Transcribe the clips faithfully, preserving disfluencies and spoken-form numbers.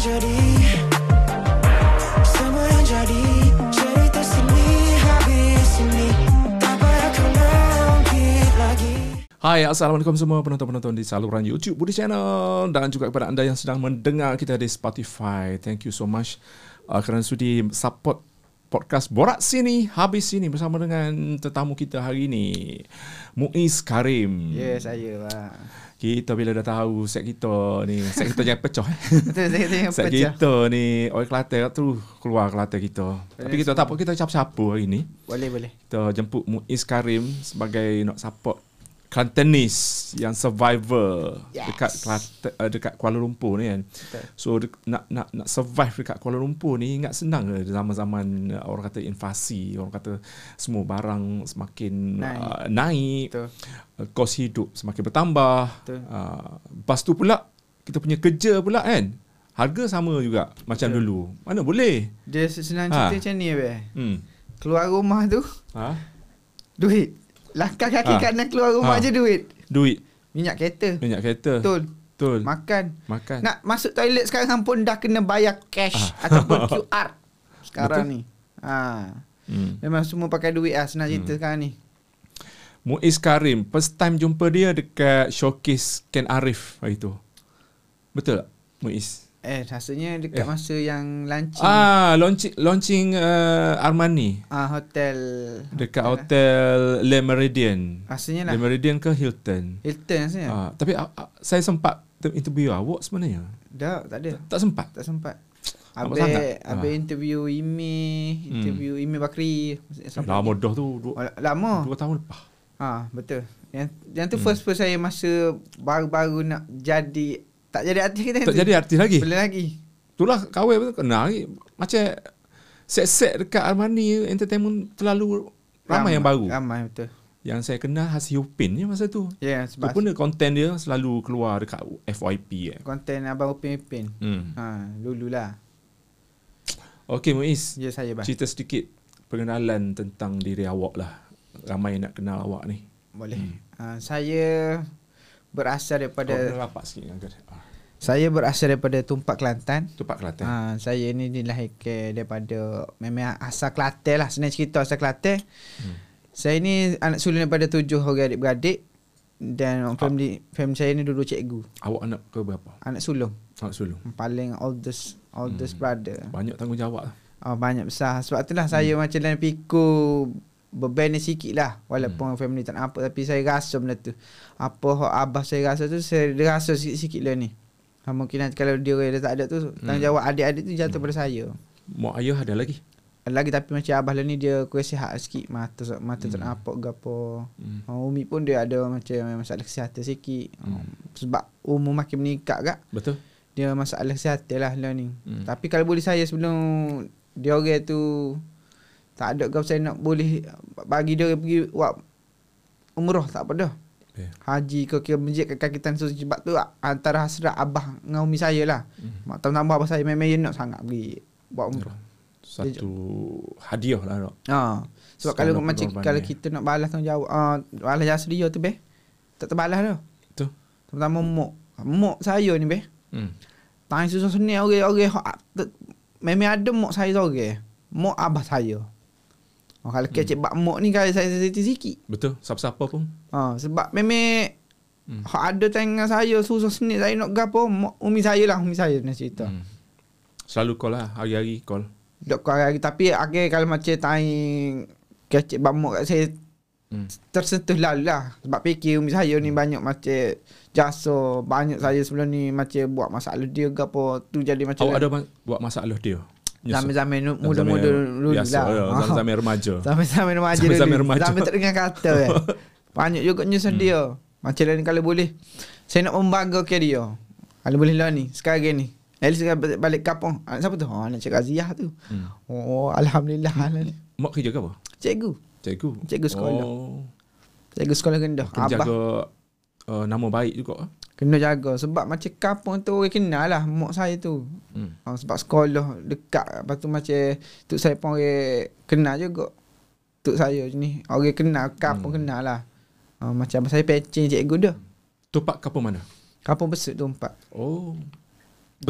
jadi, semua yang jadi, cerita sini habis ini, tak payah kau ungkit lagi. Hai, Assalamualaikum semua penonton-penonton di saluran YouTube Budi Channel dan juga kepada anda yang sedang mendengar kita di Spotify. Thank you so much uh, kerana sudi support podcast Borak Sini Habis Sini bersama dengan tetamu kita hari ini, Muiz Karim. Ya, yeah, saya lah. Kita bila dah tahu set kita ni, set kita jangan pecah. Betul, set kita jangan set pecah. kita ni, orang Kelantan tu keluar Kelantan kita. Boleh. Tapi kita tak apa, kita siapa-siapa hari ni. Boleh, boleh. Kita jemput Muiz Karim sebagai nak support Kelantanis yang survivor Yes. dekat Kelantan, uh, dekat Kuala Lumpur ni kan. Betul. So de- nak nak nak survive dekat Kuala Lumpur ni ingat senang ke zaman-zaman uh, orang kata invasi, orang kata semua barang semakin Naik. uh, naik, Betul. uh, kos hidup semakin bertambah. Betul. Uh, lepas tu pula kita punya kerja pula kan, harga sama juga macam Betul. dulu. Mana boleh? Dia senang Ha. cerita macam ni, Abang. Hmm. Keluar rumah tu, Ha? duit. Langkah Ha. kaki kanan keluar rumah Ha. je duit. Duit, Minyak kereta. minyak kereta. Betul. Betul. Makan. Makan. Nak masuk toilet sekarang pun dah kena bayar cash ataupun Q R sekarang Betul. ni. Ha. Hmm. Memang semua pakai duit lah, senang cerita Hmm. sekarang ni. Muiz Karim, first time jumpa dia dekat showcase Ken Arif hari tu. Betul tak, Muiz? Eh, rasanya dekat Eh. masa yang launching. Ah, launching launching uh, Armani Ah, hotel. dekat hotel. hotel Le Meridian. Rasanya lah. Le Meridian ke Hilton? Hilton rasanya. Ah, tapi uh, uh, saya sempat interview awak sebenarnya. Dah, tak ada. Tak sempat. Tak sempat. Nampak sangat? Habis habis Ah. interview Imi, interview Imi Bakri. Sampai Lama dah tu. Dua, Oh, lama. dua tahun lepas. Ha, betul. Yang yang tu Hmm. first first saya masa baru-baru nak jadi, tak jadi artis kita. Tak jadi artis lagi. Boleh lagi. Itulah kahwin betul kenal lagi. Macam set-set dekat Armani Entertainment terlalu ramai yang baru. Ramai, betul. Yang saya kenal Hasi Upin ni masa tu. Ya, yeah, Tu sebab pun dia konten dia selalu keluar dekat F Y P eh. konten Abang Upin Upin. Hmm. Ha, dululah. Okey Muiz, Ya, saya bah. cerita sedikit pengenalan tentang diri awak lah. Ramai nak kenal awak ni. Boleh. Ha, saya berasal daripada Kau kena rapat sikit dengan kau. Ah, saya berasal daripada Tumpak Kelantan. Tumpak Kelantan. Ha, saya ni dilahirkan daripada memang asal Kelantan lah. Senang cerita asal Kelantan. Hmm. Saya ni anak sulung daripada tujuh orang adik-beradik. Dan ah. family family saya ni dua-dua cikgu. Awak anak ke berapa? Anak sulung. Anak sulung. Paling oldest oldest Hmm. brother. Banyak tanggungjawab. Oh, banyak besar. Sebab itulah hmm. saya macam dalam pikul beban ni sikit lah. Walaupun hmm. family tak nampak. Tapi saya rasa benda tu. Apa hak abah saya rasa tu, saya rasa sikit-sikit lah ni. Ha, mungkin nanti kalau dia dah tak ada tu, tanggungjawab adik-adik tu jatuh Hmm. pada saya. Mak ayah ada lagi? Lagi tapi macam abah lah ni dia kurang sihat sikit. Mata mata tak Hmm. nampak ke apa. Hmm. Oh, Umi pun dia ada macam masalah kesihatan sikit. Hmm. Sebab umur makin meningkat kak. Betul? Dia masalah kesihatan lah, lah ni. Hmm. Tapi kalau boleh saya sebelum dia orang tu tak ada kau, saya nak boleh bagi dia pergi buat umrah, tak apa dah. Eh. Haji ke kira masjid ke kaki tanah suci. Sebab tu antara hasrat abah dengan umi saya lah. Hmm. Mak tambah abah saya memang dia nak sangat pergi buat umrah. Satu hadiah lah. Tak? Ha. Sebab kalau Standard macam pengorbanan kalau dia. kita nak balas tanggungjawab, ah, balas jasa dia tu beh. Tak terbalas dah. Betul. Terutama mok. Mok saya ni beh. Hmm. Tanya susah seni orang-orang hak memang ada mok saya seorang. Mok abah saya. Oh, kalau hmm. kecik bak mok ni kalau saya sensitif sikit. Betul. Siapa-siapa pun. Ha, sebab memang Hmm. hak ada tangan saya susah seni saya nak gapo mok umi saya lah, umi saya nak cerita. Hmm. Hmm. Selalu call lah. Hari-hari call. Dok kau lagi tapi akhir kalau macam tanya kecik bak mok kat saya Hmm. tersentuh lalu lah. Sebab fikir umi saya ni banyak macam jasa, banyak saya sebelum ni macam buat masalah dia ke apa, tu jadi macam Awak ada ma- buat masalah dia? zaman-zaman nu- muda-muda dulu biasa, lah. ya, zaman-zaman remaja. Zaman-zaman remaja dulu. Zaman-zaman remaja. Zaman tak dengar kata kan. Banyak juga nyusah Hmm. dia. Macam lain kalau boleh saya nak membanggakan dia. Kalau boleh lah ni sekarang ni. At least balik, balik kampung. Ah, siapa tu? Oh, anak Cik Raziah tu. Hmm. Oh, alhamdulillah. alhamdulillah. Mak kerja ke apa? Cikgu. Cikgu. Cikgu sekolah. Oh. Cikgu sekolah rendah. Kena jaga uh, nama baik juga. Kena jaga. Sebab macam kampung tu orang kenal lah mak saya tu. Hmm. Ha, sebab sekolah dekat. Lepas tu macam tuk saya pun orang kenal juga. Tuk saya ni orang kenal, kampung hmm. kenal lah. Ha, macam saya pencing cikgu dah. Tumpak kampung mana? Kampung Besut tu empat. Oh. Besut.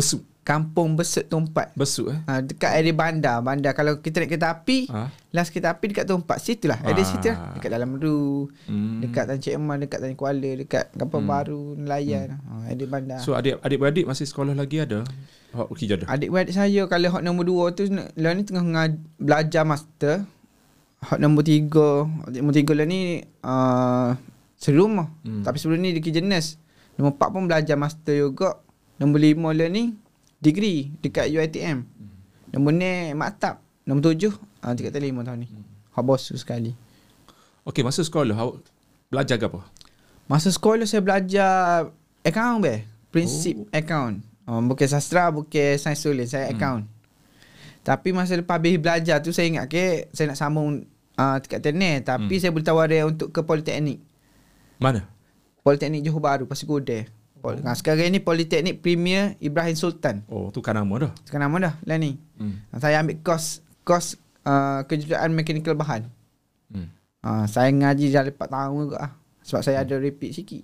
Kampung Besut Tumpat. Besut eh. Ha, dekat area bandar. Bandar kalau kita naik kereta api, Ha? last kereta api dekat Tumpat. Situlah. Area Ah. situ lah. Dekat Dalam Meru, Hmm. dekat Tan Cik Eman, dekat Tan Kuala, dekat Kampung Hmm. Baru, Nelayan. Ha, area bandar. So adik adik-beradik masih sekolah lagi ada? Hak kerja dah. Adik-beradik saya kalau hak nombor dua tu lah ni tengah ngaj- belajar master. Hak nombor tiga, hak nombor tiga lah ni uh, serumah. Hmm. Tapi sebelum ni dia kerja nurse. Nombor empat pun belajar master juga. Nombor lima lah ni degree dekat U I T M. Hmm. Nombor ni maktab. Nombor tujuh uh, tiga atau lima tahun ni. Hak bos tu sekali. Okey, masa sekolah awak belajar ke apa? Masa sekolah saya belajar account be. Prinsip Oh. oh. account. Oh, bukan sastra, bukan sains tulis, saya Hmm. account. Tapi masa lepas habis belajar tu saya ingat ke saya nak sambung uh, tingkat teknik, tapi Hmm. saya boleh tawaran untuk ke Politeknik. Mana? Politeknik Johor Bahru, Pasir Gudeh. Pol- oh. Sekarang ni Politeknik Premier Ibrahim Sultan. Oh, tukar nama dah. Sekarang nama dah lah ni. Hmm. Saya ambil kos kos uh, kejuruteraan mekanikal bahan. Hmm. Uh, saya ngaji dah empat tahun juga ah. Sebab saya ada repeat sikit.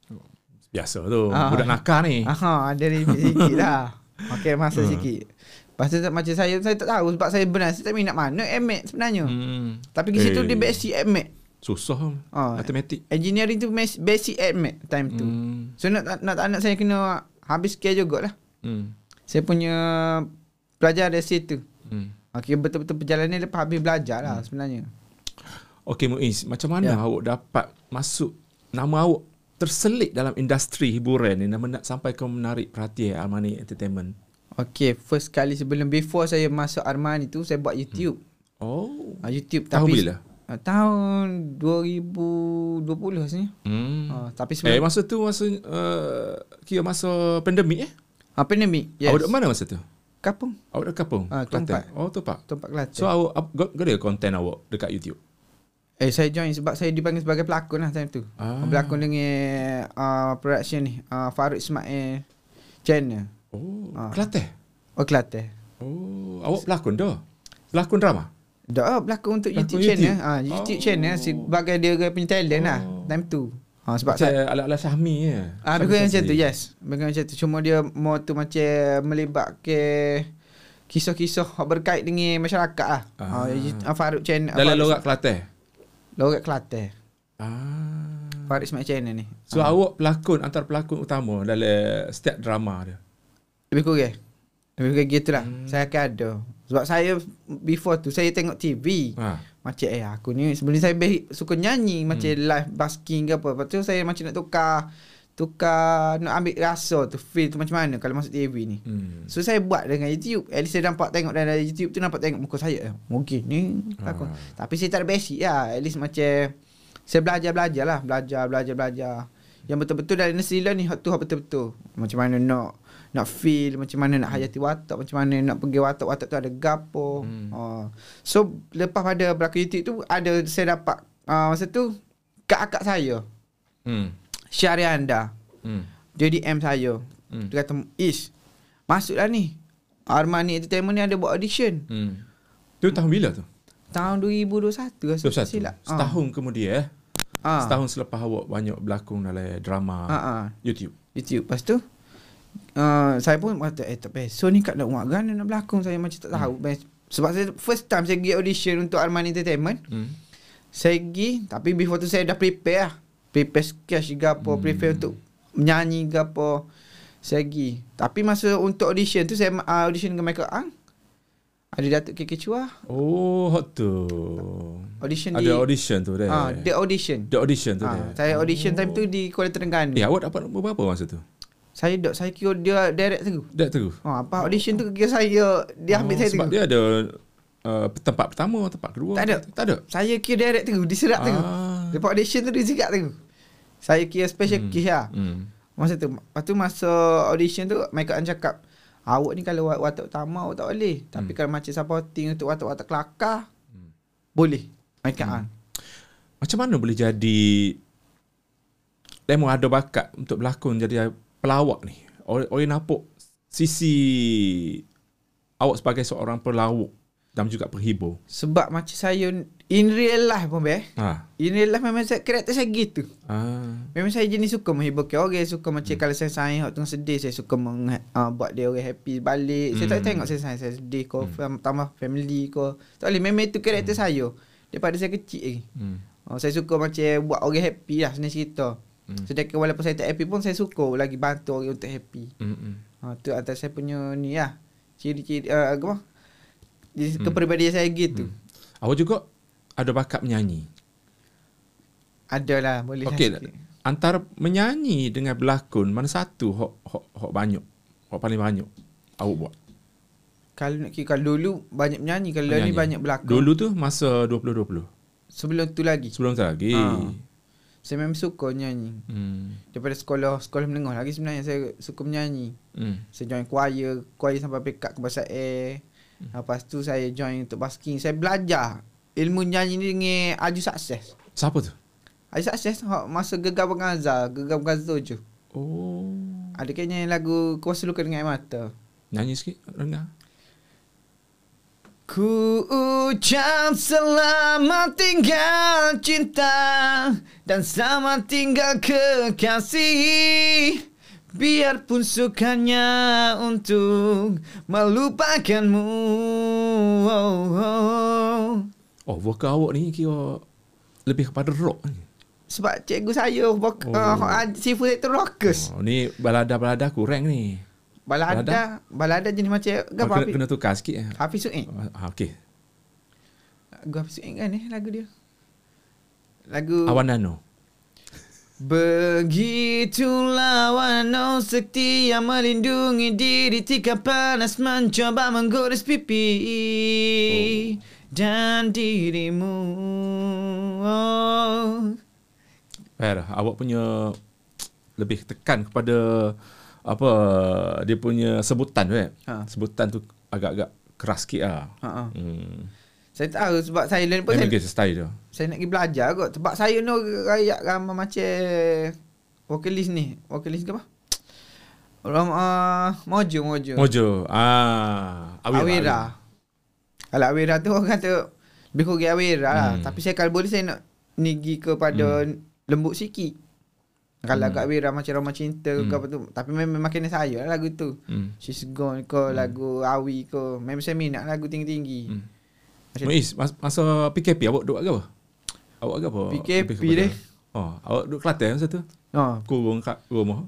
Biasa tu. Ah. Budak nakal ni. Aha, ada repeat sikit lah. Okey, masa sikit. Lepas tu macam saya, saya tak tahu sebab saya benar saya tak minat mana M A T sebenarnya. Hmm. Tapi ke situ Eh. dia basic M A T. Susah. Ah. Matematik. Engineering tu mas- basic M A T time tu. Hmm. So nak nak tak nak saya kena habis care jugalah. Hmm. Saya punya pelajar dari situ. Hmm. Okey, betul-betul perjalanan lepas habis belajar lah sebenarnya. Okey Muiz, macam mana Ya. awak dapat masuk, nama awak terselit dalam industri hiburan ni, nama nak sampai ke menarik perhatian Armani Entertainment? Okey, first kali sebelum before saya masuk Armani tu saya buat YouTube. Oh. Ah, YouTube Tahun tapi bila? Uh, tahun dua ribu dua puluh sebenarnya. Hmm. Uh, tapi Eh sebelum masa tu masa uh, kira masa pandemik eh? uh, pandemik. Yes. Awak duduk mana masa tu? Kapung. Awak dekat Kapung? Ah, Kelantan? Tumpat. Oh, Tumpat. Tempat Kelantan. So awak up- got, got ada konten awak dekat YouTube? eh saya join sebab saya dipanggil sebagai pelakon lah time tu. Ah. Pelakon dengan uh, production ni uh, Farouk Ismail channel. Oh, Ah. Kelantan? Oh Kelantan. Oh, awak pelakon dah? Pelakon drama? Dah berlakon untuk Pelakon YouTube, channel. YouTube? Ah, YouTube Oh. channel sebagai dia punya talent lah Oh. time tu. Ah, sebab Macam saya ala-ala Syahmi ya? ah Syahmi bukan macam Fazli. tu, yes. Bukan macam tu. Cuma dia mau tu macam melibat ke kisah-kisah yang berkait dengan masyarakat lah. Ah. Ah, Farouk channel. Dalam Farouk- logat Kelantan? Logat Kelantan. Ah. Farouk Ismail channel ni. So Ah. awak pelakon, antara pelakon utama dalam setiap drama dia? Lebih kurang. Lebih kurang gitulah. Hmm. Hmm. Saya akan ada. Sebab saya before tu saya tengok T V. Ha. Macam eh aku ni sebelum ni saya be- suka nyanyi macam Hmm. live basking ke apa. Lepas tu saya macam nak tukar tukar nak ambil rasa tu feel tu macam mana kalau masuk T V ni. Hmm. So saya buat dengan YouTube. At least saya nampak tengok dalam YouTube tu nampak tengok muka saya. Eh, mungkin ni aku. Ah. Tapi saya tak ada basic lah. At least macam saya belajar-belajar lah. Belajar, belajar, belajar. Yang betul-betul dari nursery lah ni hak tu hak betul-betul. Macam mana nak nak feel, macam mana nak hayati watak, macam mana nak pergi watak-watak tu ada gapo. Hmm. Uh. So lepas pada berlakon YouTube tu ada saya dapat uh, masa tu kak-kak saya Hmm. Syarianda. Hmm. Dia D M saya. Hmm. Dia kata, "Ish, masuklah ni. Armani Entertainment ni ada buat audition." Hmm. Tu tahun bila tu? Tahun dua ribu dua puluh satu rasa dua puluh satu. silap. Ah. Setahun kemudian eh. Ah. Setahun selepas awak banyak berlakon dalam drama Ah, ah. YouTube. YouTube. Lepas tu uh, saya pun kata eh tak best. So ni kat nak buat gana nak berlakon saya macam tak tahu. Hmm. Sebab saya first time saya pergi audition untuk Armani Entertainment. Hmm. Saya pergi tapi before tu saya dah prepare lah. Prepare sketch ke apa, Hmm. prepare untuk menyanyi ke apa. Saya pergi. Tapi masa untuk audition tu saya uh, audition dengan Michael Ang. Ada Datuk K K Chua. Oh, hot tu. Audition Ada di audition tu dia. ah, the audition. The audition tu Ah, dia. saya audition time tu di Kuala Terengganu. Eh, awak dapat nombor berapa masa tu? Saya dok saya kira dia direct terus. Dah terus. Ha, apa audition tu kira saya dia ambil Oh, saya sebab terus. dia ada uh, tempat pertama, tempat kedua. Tak ada. Tak ada. Saya kira direct terus, diserap terus. Ah. Lepas audition tu dia cakap terus. Saya kira special Hmm. case lah. Hmm. Masa tu. Lepas tu masa audition tu Michael An cakap, awak ni kalau wat- watak utama awak tak boleh. Tapi Hmm. kalau macam supporting untuk watak-watak kelakar, Hmm. boleh. Michael An. Macam mana boleh jadi Demo ada bakat untuk berlakon jadi pelawak ni? Orang nampak sisi awak sebagai seorang pelawak dan juga penghibur. Sebab macam saya in real life pun beh. Ha. In real life memang saya, karakter saya gitu. Ah. Memang saya jenis suka menghiburkan orang. Suka macam hmm. kalau saya sayang hak tengah sedih, saya suka meng, uh, buat dia orang happy balik. Hmm. Saya tak tengok saya sayang, saya sedih ko, hmm. tambah family ko. Tak boleh, memang itu karakter hmm. saya. Daripada saya kecil lagi. Hmm. Oh, saya suka macam buat orang happy lah sebenarnya cerita. Hmm. Sedangkan walaupun saya tak happy pun, saya suka lagi bantu orang untuk happy. Hmm. Ha, tu antara saya punya ni lah. Ciri-ciri, uh, apa? Hmm. Kepribadian saya gitu. Hmm. Awak juga ada bakat menyanyi? Adalah, boleh okay. lah sikit. Antara menyanyi dengan berlakon, mana satu hok hok hok banyak? Hok paling banyak awak buat? Kalau nak kira, kalau dulu banyak menyanyi, kalau menyanyi. ni banyak berlakon. Dulu tu masa dua puluh dua puluh. Sebelum tu lagi. Sebelum tu lagi. Ha. Saya memang suka nyanyi. Hmm. Daripada sekolah sekolah menengah lagi sebenarnya saya suka menyanyi. Hmm. Saya join choir, choir sampai pekat ke bahasa air. Hmm. Lepas tu saya join untuk basking. Saya belajar ilmu nyanyi ni dengan Aju Sukses. Siapa tu? Aju Sukses masa Gegar Pengaza, Gegar Pengaza tujuh. Oh. Ada kayaknya lagu Kuasa Luka Dengan Air Mata. Nyanyi sikit, dengar. Ku ucap selamat tinggal cinta dan selamat tinggal kekasih. Biarpun sukanya untuk melupakanmu. Oh, oh. oh vokal awak ni kira lebih kepada rock ni. Sebab cikgu saya vok- oh. uh, sifu saya tu rockers. Oh, ni balada-balada kurang ni. Balada, balada, balada jenis macam oh, kena, kena tukar sikit eh. Hafiz Su'id. Ha, okey. Lagu Hafiz Su'id kan ni lagu dia. Lagu Awan Nano. Begitulah Wano setia melindungi diri tika panas mencoba menggores pipi oh. dan dirimu. Oh. Fair, awak punya lebih tekan kepada apa dia punya sebutan tu eh. Ha. Sebutan tu agak-agak keras sikit lah. Ha. Hmm. Saya tahu sebab saya learn pun saya, saya, style tu. Saya nak pergi belajar kot. Sebab saya no rakyat ramai macam vokalis ni. Vokalis ke apa? Orang uh, Mojo, Mojo. Mojo. Ah, Awira. Awira. Kalau Awira tu orang kata lebih kurang Awira lah. Hmm. Tapi saya kalau boleh saya nak nigi kepada hmm. lembut sikit. Kalau hmm. agak Awira macam Roma Cinta hmm. ke apa tu. Tapi memang makin saya lah lagu tu. Hmm. She's Gone ke, hmm. lagu Awi ke. Memang saya minat lagu tinggi-tinggi. Hmm. Muiz, masa P K P awak duduk ke apa? Awak ke apa? P K P deh. Oh, awak duduk Kelantan masa tu? Oh. Kurung kat rumah.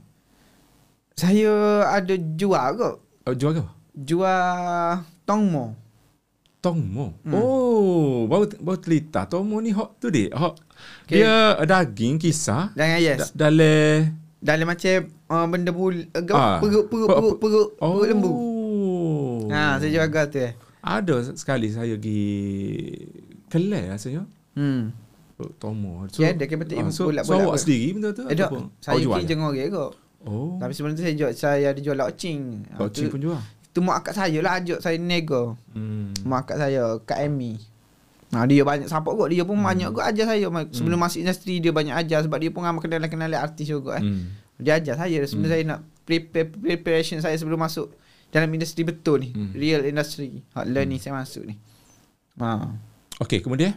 Saya ada jual kot. Oh, jual ke apa? Jual Tongmo. Tongmo. Hmm. Oh, baru baru telita. Tongmo ni hok tu dek. Hok okay. Dia daging kisah. Jangan yes. Da, dalam dalam macam uh, benda bul uh, perut perut perut perut oh. lembu. Ha, saya jaga tu eh. Ada sekali saya pergi Kelang rasanya. Hmm. Tomo. So, ya, dia kena betul uh, so, so awak sendiri benda tu? Eh, ataupun? Saya pergi jengok orang kot. Oh. Tapi sebelum tu saya jual, saya ada jual laucing. Laucing pun jual? Tu mak akak saya lah ajak saya nego. Hmm. Mak akak saya, Kak Amy. Nah, dia banyak support kot. Dia pun hmm. banyak kot ajar saya. Sebelum hmm. masuk industri dia banyak ajar. Sebab dia pun amat kenal-kenal artis juga eh. Hmm. Dia ajar saya. Sebelum hmm. saya nak prepare preparation saya sebelum masuk dalam industri betul ni. Hmm. Real industry. Hot learning hmm. saya masuk ni. Ha. Okey, kemudian?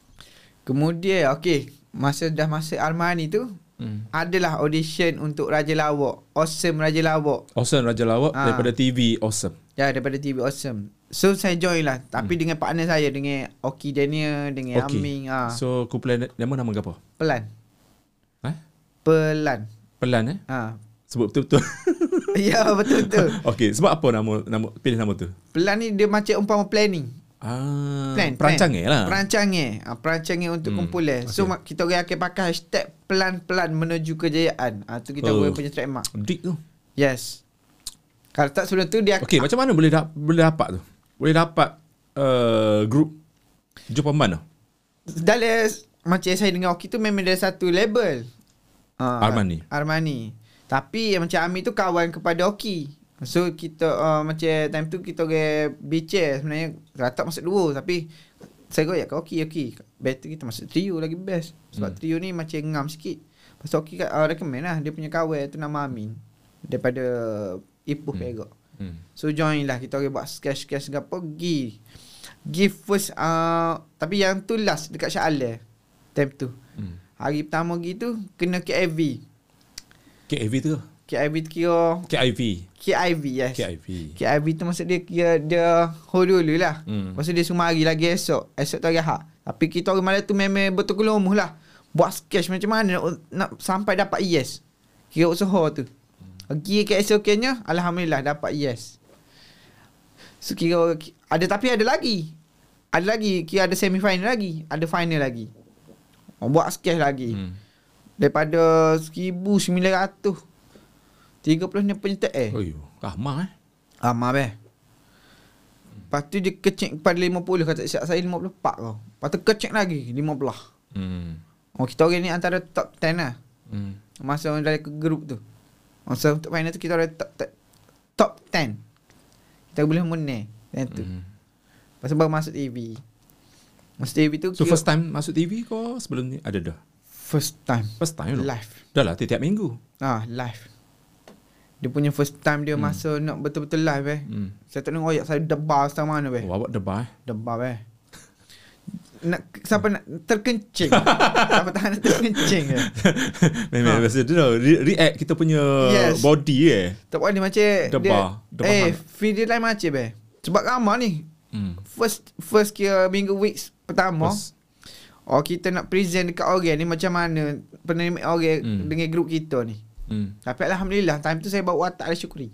Kemudian, okey. Masa dah masuk Armani tu, hmm. adalah audition untuk Raja Lawak. Awesome Raja Lawak. Awesome Raja Lawak ha. daripada T V Awesome. Ya, daripada T V Awesome. So, saya join lah. Tapi hmm. dengan partner saya, dengan Oki Daniel, dengan okay. Aming. Ha. So, kumpulan nama nama apa? Pelan. Eh? Pelan. Pelan eh? Ha. Sebut betul-betul. Ya, betul-betul. Okey, sebab apa nama nama pilih nama tu? Pelan ni dia macam umpama planning. Ah, plan, perancangnya lah. Perancangnya. Ah, perancangnya untuk hmm. kumpulan. Okay. So kita orang akan pakai hashtag pelan-pelan menuju kejayaan. Ah tu kita oh. punya trademark. Deep tu. Yes. Kalau tak sebelum tu dia okey, macam mana boleh da- boleh dapat tu? Boleh dapat uh, grup jumpa mana? Dalam macam saya dengan Oki tu memang ada satu label. Uh, Armani. Armani. Tapi macam Ami tu kawan kepada Oki. So kita uh, macam time tu kita orang bincang sebenarnya ratak masuk dua tapi saya goyak ke Oki Oki. Better kita masuk trio lagi best. Sebab hmm. trio ni macam ngam sikit. Pasal Oki uh, recommend lah dia punya kawan tu nama Amin. Daripada Ipoh hmm. Perak. Hmm. So join lah kita orang buat sketch-sketch gapo pergi. Give first uh, tapi yang tu last dekat Shah Alam time tu. Hmm. Hari pertama pergi tu kena K I V. K I V tu? K I V tu kira K I V. K I V yes. K I V. K I V tu maksud dia kira dia hold dulu lah. Hmm. Lepas tu dia semua hari lagi esok. Esok tu hari Ahad. Tapi kita orang malam tu memang betul kelumuh lah. Buat sketch macam mana nak, nak sampai dapat yes. Kira usaha tu. Pergi ke esoknya alhamdulillah dapat yes. So kira ada tapi ada lagi. Ada lagi kira ada semi final lagi, ada final lagi. Oh, buat sketch lagi. Hmm. Daripada seribu sembilan ratus tiga puluh enam penyerta eh. Oh yo, ramai eh. Ramai beh. Lepas tu dia kecek kepada lima puluh kata siap saya lima puluh empat kau. Lepas tu kecek lagi lima puluh. Hmm. Oh kita orang ni antara top sepuluh lah. Hmm. Masa dari ke grup tu. Masa untuk final tu kita orang top, top, top sepuluh. Kita boleh menang dan tu. Hmm. Lepas tu baru masuk T V. Masuk T V tu So first time masuk T V kau sebelum ni ada dah? First time. First time tu? Live. Dah lah tiap-tiap minggu. Ah, live. Dia punya first time dia Hmm. masa nak betul-betul live eh. Hmm. Saya tak nak royak saya debar setang mana beh. Oh, awak debar eh? Debar beh. Nak siapa nak terkencing. Siapa tahan nak terkencing ke? Memang Ha. biasa tu dah re- react kita punya Yes. body eh. Tak boleh macam Debar. dia, Debar eh, sangat. video lain macam beh. Sebab ramai ni. Hmm. First first kira minggu weeks pertama. First. Oh kita nak present dekat orang ni macam mana penerima orang Hmm. dengan grup kita ni. Hmm. Tapi alhamdulillah time tu saya bawa watak Ali Syukri.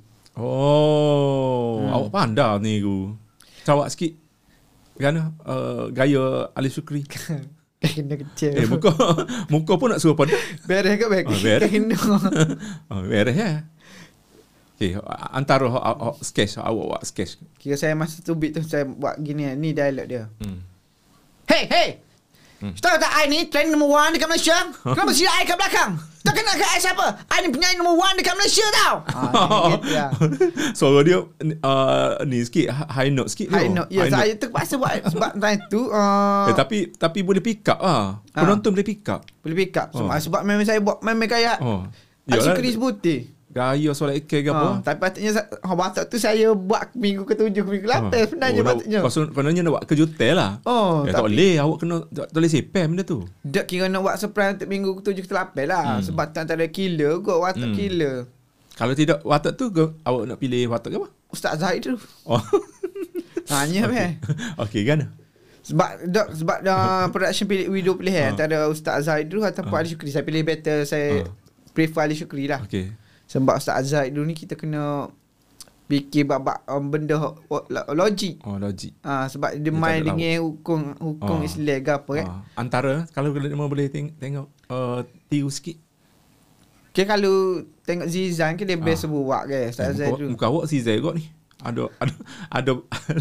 Oh, Hmm. awak pandai ni ku. Cawak sikit. Kan uh, gaya Ali Syukri. Kena kecil. Eh muka muka pun nak suruh pada. Beres ke beg? Oh, beres. Kena. Oh, beres ya. Okay, antara awak awak sketch awak awak sketch. Kira saya masa tu beat tu saya buat gini ni dialog dia. Hmm. Hey, hey. Hmm. Tahu tak I ni trend number one dekat Malaysia? Kenapa sila I kat belakang? Tak kenal ke I siapa? I ni penyanyi number one dekat Malaysia tau. Ah, gitu lah. Suara dia uh, ni sikit high note sikit High tu. note. Ya, High saya terpaksa buat sebab time tu uh, Eh, tapi tapi boleh pick up ah. Ah. Penonton boleh pick up. boleh pick up sebab, Oh. sebab memang saya buat memang gaya. Oh. Ali Yalah, Syukri sebuti. gaya solat ikir ke Ha, apa? tapi patutnya ha, batak tu saya buat minggu ke-tujuh, minggu ke-lapan Ah. sebenarnya oh, patutnya. Pasal kononnya nak buat kejutan lah. Oh, Ya, tak tapi boleh awak kena tak, tak boleh sepem benda tu. dak kira nak buat surprise untuk minggu ke-tujuh ke-lapan lah. Hmm. Sebab tak ada killer kot watak Hmm. killer. Kalau tidak watak tu ke, awak nak pilih watak ke apa? Ustaz Zahid tu. Oh. Hanya okay. Okey kan? Sebab dak sebab dah production pilih video pilih Ah. eh antara Ustaz Zahid tu ataupun Ah. Ali Syukri. Saya pilih better saya Ah. prefer Ali Syukri lah. Okey. Sebab Ustaz Zahid dulu ni kita kena fikir bab-bab um, benda ho- logik. Oh, logik. Ah, sebab dia Dia main tak ada dengan hukum hukum Ah. Islam ke apa kan. Ah, antara kalau kita boleh teng- tengok uh, tiru sikit. Okay, kalau tengok Zizan ke dia Ah. best buat ke Ustaz Zahid muka, tu. muka awak si Zai kot ni. Ada ada ada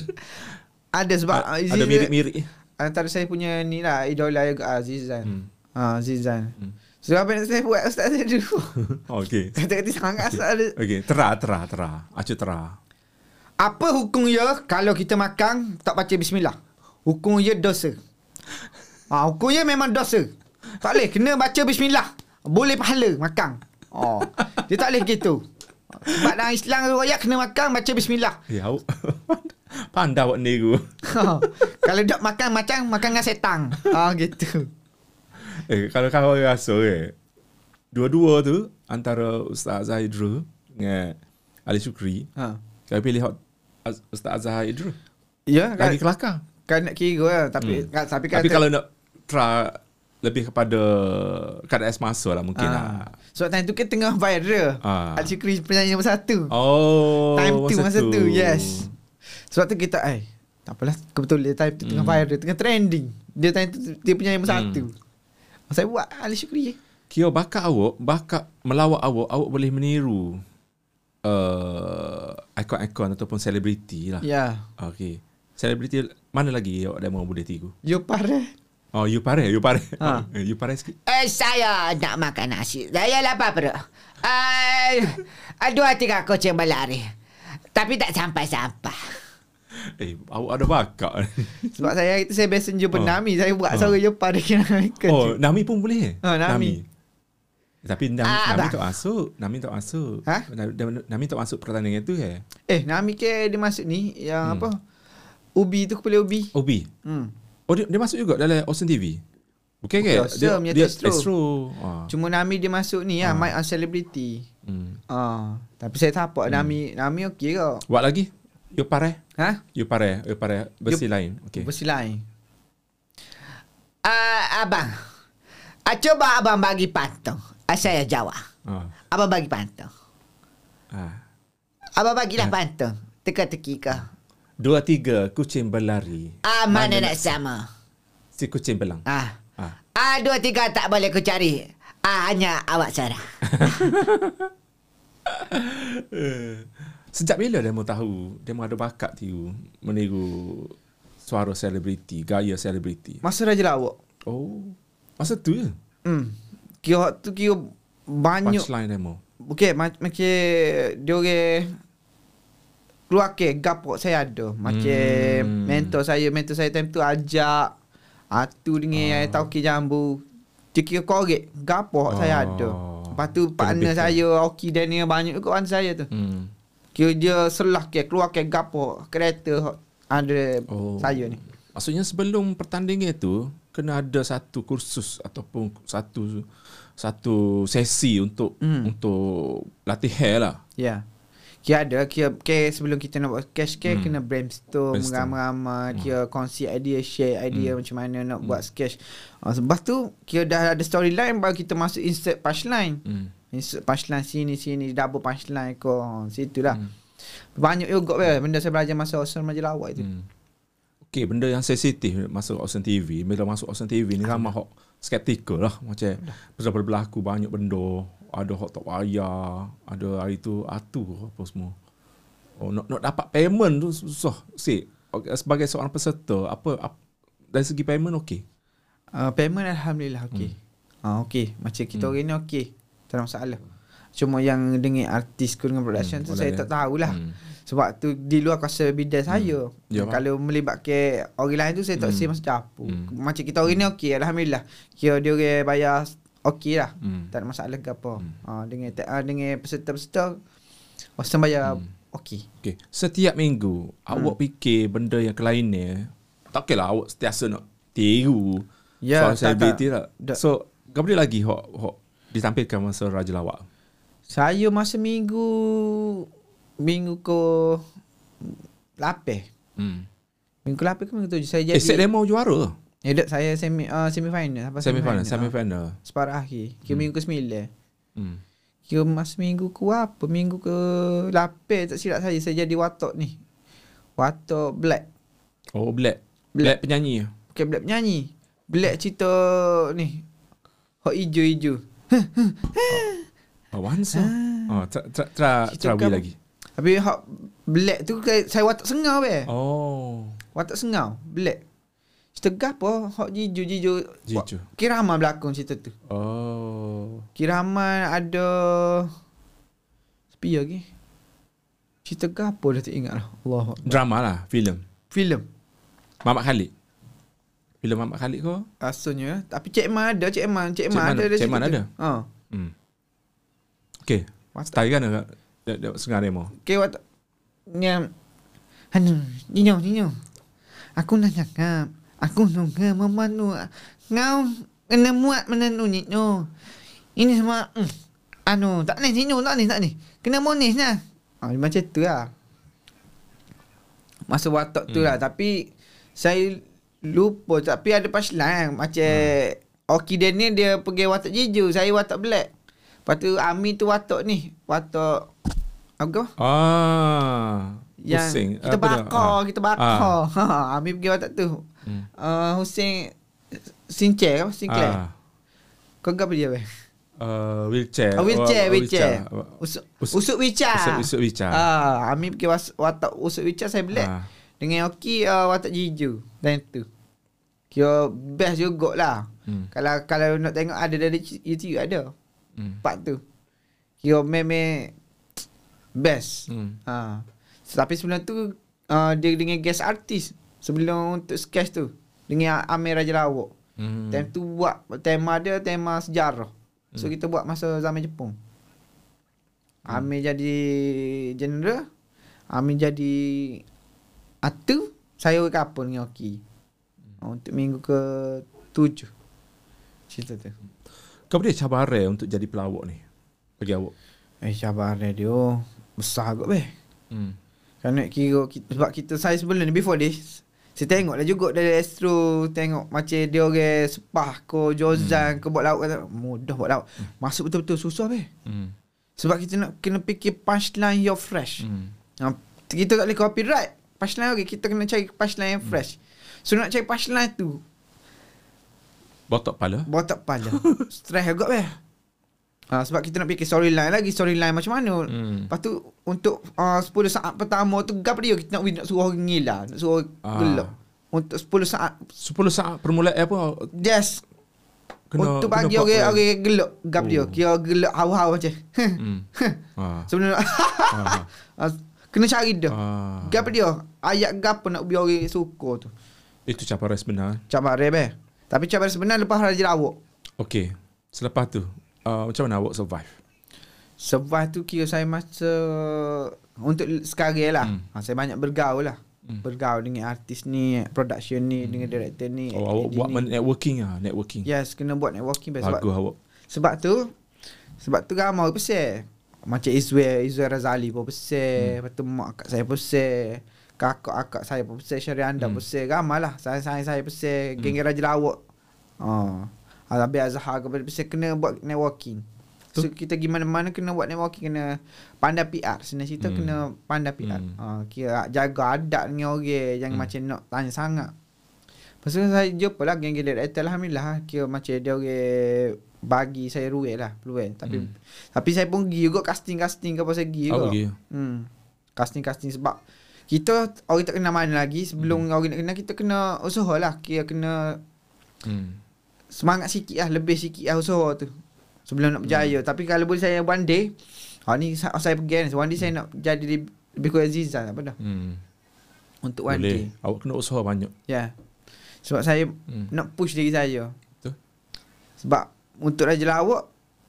Ada sebab ada, uh, ada mirip-mirip. antara saya punya ni lah idola juga ah, Zizan. Hmm. Ah Zizan. Hmm. Sebab apa yang saya buat Ustaz Zahid dulu. Okey. Kata-kata sangat ada. Okey, tera tera tera. Acu tera. Apa hukum ya kalau kita makan tak baca bismillah? Hukum ya dosa. Ah hukum ya memang dosa. Tak boleh kena baca bismillah. Boleh pahala makan. Oh. Dia tak boleh gitu. Sebab dalam Islam royak kena makan baca bismillah. Ya, awak pandai awak ni ku. Kalau tak makan macam makan dengan setan. Ah gitu. Eh, kalau kau rasa eh, dua-dua tu antara Ustaz Zahidru dengan Ali Syukri, Ha. kau pilih hot Ustaz Zahidru. Ya, kan, Lagi kelakar. kan nak kira lah. Tapi, Hmm. kan, tapi, kan Tapi kalau nak try lebih kepada keadaan semasa lah mungkin ah. lah. Sebab time tu kan tengah viral. Ah. Ali Syukri penyanyi nombor satu. Oh, Time tu masa tu, yes. Sebab tu kita eh tak apalah kebetulan dia time tu tengah Hmm. viral, tengah trending. Dia time tu dia punya nombor Hmm. satu. Saya buat Ali Syukri. Kira bakat awak, bakat melawak awak, awak boleh meniru uh, ikon-ikon ataupun selebriti lah. Ya. Okey. Selebriti mana lagi awak dah mau boleh tiru? You pare. Oh, you pare, you pare. Ha. You pare sikit. Eh, saya nak makan nasi. Saya lapar perut. Uh, dua tiga kucing berlari. Tapi tak sampai-sampai. Eh, awak ada bakat. Sebab saya itu saya biasa jumpa Oh. Nami. Saya buat Oh. suara you pare kena ikut. Oh, Nami pun boleh. Oh, Nami. Tapi Nami, Ah, Nami abang. tak masuk. Nami tak masuk. Ha? Nami, Nami tak masuk pertandingan tu eh. Eh, Nami ke dia masuk ni yang Hmm. apa? Ubi tu kepala ubi. Ubi. Hmm. Oh dia, dia masuk juga dalam Awesome T V. Bukan ke? Awesome, Dia, dia dia Astro. Astro. Ah. Cuma Nami dia masuk ni lah, Ah. Mic on Celebrity. Hmm. Ah, tapi saya tak apa Nami, Nami okey ke? Buat lagi? You pare? Ha? You pare, you pare versi You- lain. Okey. Versi lain. Ah, abang. Ah, coba abang bagi pantang. Ah, saya jawab. Ah. Abang bagi pantang. Ah. Abang bagilah pantang. Teka-teki ke? Dua tiga kucing berlari. Ah, mana, nak sama? Si kucing belang. Ah. Ah. Ah, dua tiga tak boleh ku cari. Ah, hanya awak Sarah. Sejak bila demo tahu demo ada bakat tu meniru suara selebriti, gaya selebriti? Masa Raja Lawak. Oh. Masa tu je. Hmm. Kira tu kira banyak. Punchline demo. Okey, macam dia orang keluar ke gapok saya ada. Macam Hmm. mentor saya, mentor saya time tu ajak atu dengan Ah. tauki jambu. Dia kira korek gapok saya ada. Oh. Lepas tu partner Kena saya Oki dan ni banyak juga partner saya tu. Hmm. Kira dia selah ke keluar ke gapok kereta ada Oh. saya ni. Maksudnya sebelum pertandingan tu kena ada satu kursus ataupun satu satu sesi untuk Hmm. untuk latihan lah. Ya. Kira ada kira, kira sebelum kita nak buat cash kira Hmm. kena brainstorm, Brainstorm. ramai-ramai, kira kongsi idea, share idea Hmm. macam mana nak buat sketch. Uh, lepas tu kira dah ada storyline baru kita masuk insert punchline. Hmm. Insert punchline sini sini double punchline ko situlah. Hmm. Banyak juga weh benda saya belajar masa Awesome Raja Lawak itu. Hmm. Okey, benda yang sensitif masuk Awesome T V, bila masuk Awesome T V ni ramai hok skeptikal lah macam pasal berlaku banyak benda, ada hok tak bayar, ada hari tu atu apa semua. Oh nak nak dapat payment tu susah. Si okay, sebagai seorang peserta apa, apa dari segi payment okey. Uh, payment alhamdulillah okey. Hmm. Ah okey, macam kita Hmm. orang ni okey. Tak ada masalah. Cuma yang dengan artis ku dengan production Hmm, tu boleh saya dia. tak tahulah. Hmm. Sebab tu di luar kuasa bidang saya. Ya, Hmm. Kalau melibatkan orang lain tu saya tak Hmm. say masa dapur. Hmm. Macam kita orang ni okey alhamdulillah. Kira dia orang bayar okey lah. Hmm. Tak ada masalah ke apa. Hmm. Ah dengan uh, dengan peserta-peserta Awesome bayar Hmm. okey. Okey, setiap minggu hmm. awak fikir benda yang kelainan, tak okeylah awak sentiasa nak tiru Ya, soal tak, selebriti tak. tak. Tak. So, kembali lagi hok hok ditampilkan masa Raja Lawak. Saya masa minggu minggu ke lapan. Hmm. Minggu lapan ke minggu tujuh saya Eh, jadi. set demo juara. Ya tak saya semi uh, semi final apa Semi final, ah. semi final. Separuh akhir. Kira Hmm. minggu ke sembilan. Hmm. Kira masa minggu ke apa? Minggu ke lapan tak silap saya. Saya jadi watok ni. Watok Black. Oh, Black. Black Black. penyanyi. Bukan Black penyanyi. Black cerita ni. Hok hijau-hijau. Oh, Wansa. Oh, tra tra tra Cerita trawi ke apa? lagi. Habis hok Black tu ke- saya watok sengau be. Oh. Watok sengau. Black. Cerita gapo? Hok hijau-hijau. Hijau. Kiraman berlakon cerita tu. Oh. Kiraman ada sepi lagi. Cerita gapo dah tak ingat lah. Allah. Drama lah, filem. Filem. Mamat Khalid. Filem Mamat Khalid kau? Rasanya. Tapi Cik Man ada. Cik Man. Cik Cik Man Man ada. ada. Cik Man cerita ada? tu. Ha. Hmm. Okey. Watak. Style kan agak dia, dia sengaja demo. Okay, watak. Yang. Anu. Nino. Nino. Aku nak cakap. Aku suka memandu. Ngau. Kena muat menandu Nino. Ini semua. Mm, anu. Tak ni. Nino. Tak ni. Tak ni. Kena monis lah. Ha, macam tu lah. Masa watak tu Hmm. lah. Tapi. Saya lupa. Tapi ada punchline. Macam. Hmm. Oki dia ni dia pergi watak jiju. Saya watak Black. Lepas tu Ami tu watak ni. Watak. Apa? Ah. Yang pusing. kita Apa dia? bakar. Ah. Kita bakar. Ha, Ami pergi watak tu. Hmm. Uh, Hussein. Sinclair apa? Sinclair. Ah. Kau apa dia weh? Uh, wheelchair. Oh, wheelchair, Oh, wheelchair. wheelchair. Usuk, Us- usuk wheelchair. Usuk, usuk wheelchair. Ah, Ami pergi was- watak usuk wheelchair saya Black. Ah. Dengan Oki uh, watak jiju. Dan tu. Kira best jugalah. Hmm. Kalau kalau nak tengok ada dari YouTube ada. Hmm. Part tu. Kira meme best. Hmm. Ha. Tapi sebelum tu uh, dia dengan guest artist sebelum untuk sketch tu dengan Amir Raja Lawak. Hmm. Time tu buat tema dia tema sejarah. So Hmm. kita buat masa zaman Jepun. Amir jadi general, Amir jadi atu, saya kapur dengan Oki. Uh, untuk minggu ke tujuh. Cerita tu. Kau boleh cabaran untuk jadi pelawak ni? Bagi awak. Eh cabaran dia besar kot beh. Hmm. Kerana kira kita, sebab kita saya sebelum ni before this saya tengok lah juga dari Astro, tengok macam dia orang Sepah ko Jozan hmm. ke buat laut kata mudah buat laut. Hmm. Masuk betul-betul susah beh. Hmm. Sebab kita nak kena fikir punchline yang fresh. Hmm. Ha, kita tak boleh copyright. Punchline okey, kita kena cari punchline yang fresh. So nak cari punchline tu botak kepala. Botak kepala. Stress agak beh. Ha, sebab kita nak fikir storyline lagi, storyline macam mana. Hmm. Lepas tu untuk uh, sepuluh saat pertama tu gap dia kita nak nak suruh orang ngilah, nak suruh ah. gelak. Untuk sepuluh saat sepuluh saat permulaan apa? Yes. Kena, untuk bagi orang orang gelak gap oh. dia. Kira gelak hawa-hawa macam. Hmm. ha. Sebenarnya ha. kena cari dia. Ha. Gap dia. Ayat gap nak biar orang suka tu. Itu cabaran sebenar. Cabaran beh. Tapi cabaran sebenar lepas Raja Lawak. Okey. Selepas tu Uh, macam mana awak survive? Survive tu kira saya masa untuk sekarang lah. Hmm. Ha, saya banyak bergaul lah. Hmm. Bergaul dengan artis ni, production ni, hmm. dengan director ni. Oh, awak buat ni. networking lah, networking. Yes, kena buat networking. Bagus sebab, awak. Sebab tu, sebab tu ramai orang pesan. Macam Izzuel, Izzuel Razali pun pesan. Hmm. Lepas tu mak akak saya pesan. Kakak-akak saya pun pesan. Syari Anda hmm. pesan. Ramai lah. Saya-saya saya pesan. Hmm. Geng Raja Lawak. Oh. Habis Azhar kepada pesan kena buat networking. So tu? Kita pergi mana-mana kena buat networking, kena pandai P R. Senang cerita hmm. kena pandai P R. Hmm. Ha, kira jaga adat dengan orang, jangan hmm. macam nak tanya sangat. Lepas tu saya jumpa lah geng-geng director, alhamdulillah. Kira macam dia orang bagi saya ruang lah, peluang. Tapi hmm. tapi saya pun pergi juga casting-casting ke apa saya pergi juga. Oh, okay. Hmm. Casting-casting sebab kita orang tak kenal mana lagi. Sebelum hmm. orang nak kenal, kita kena usaha lah. Kira kena hmm. semangat sikit lah, lebih sikit lah usaha tu sebelum nak berjaya. Hmm. Tapi kalau boleh saya one day, ha, ni saya, saya pergi one day saya nak jadi lebih kurang Zizan apa dah. Hmm. Untuk one boleh. Day. Awak kena usaha banyak. Ya. Yeah. Sebab saya hmm. nak push diri saya. Betul. Sebab untuk Raja Lawak,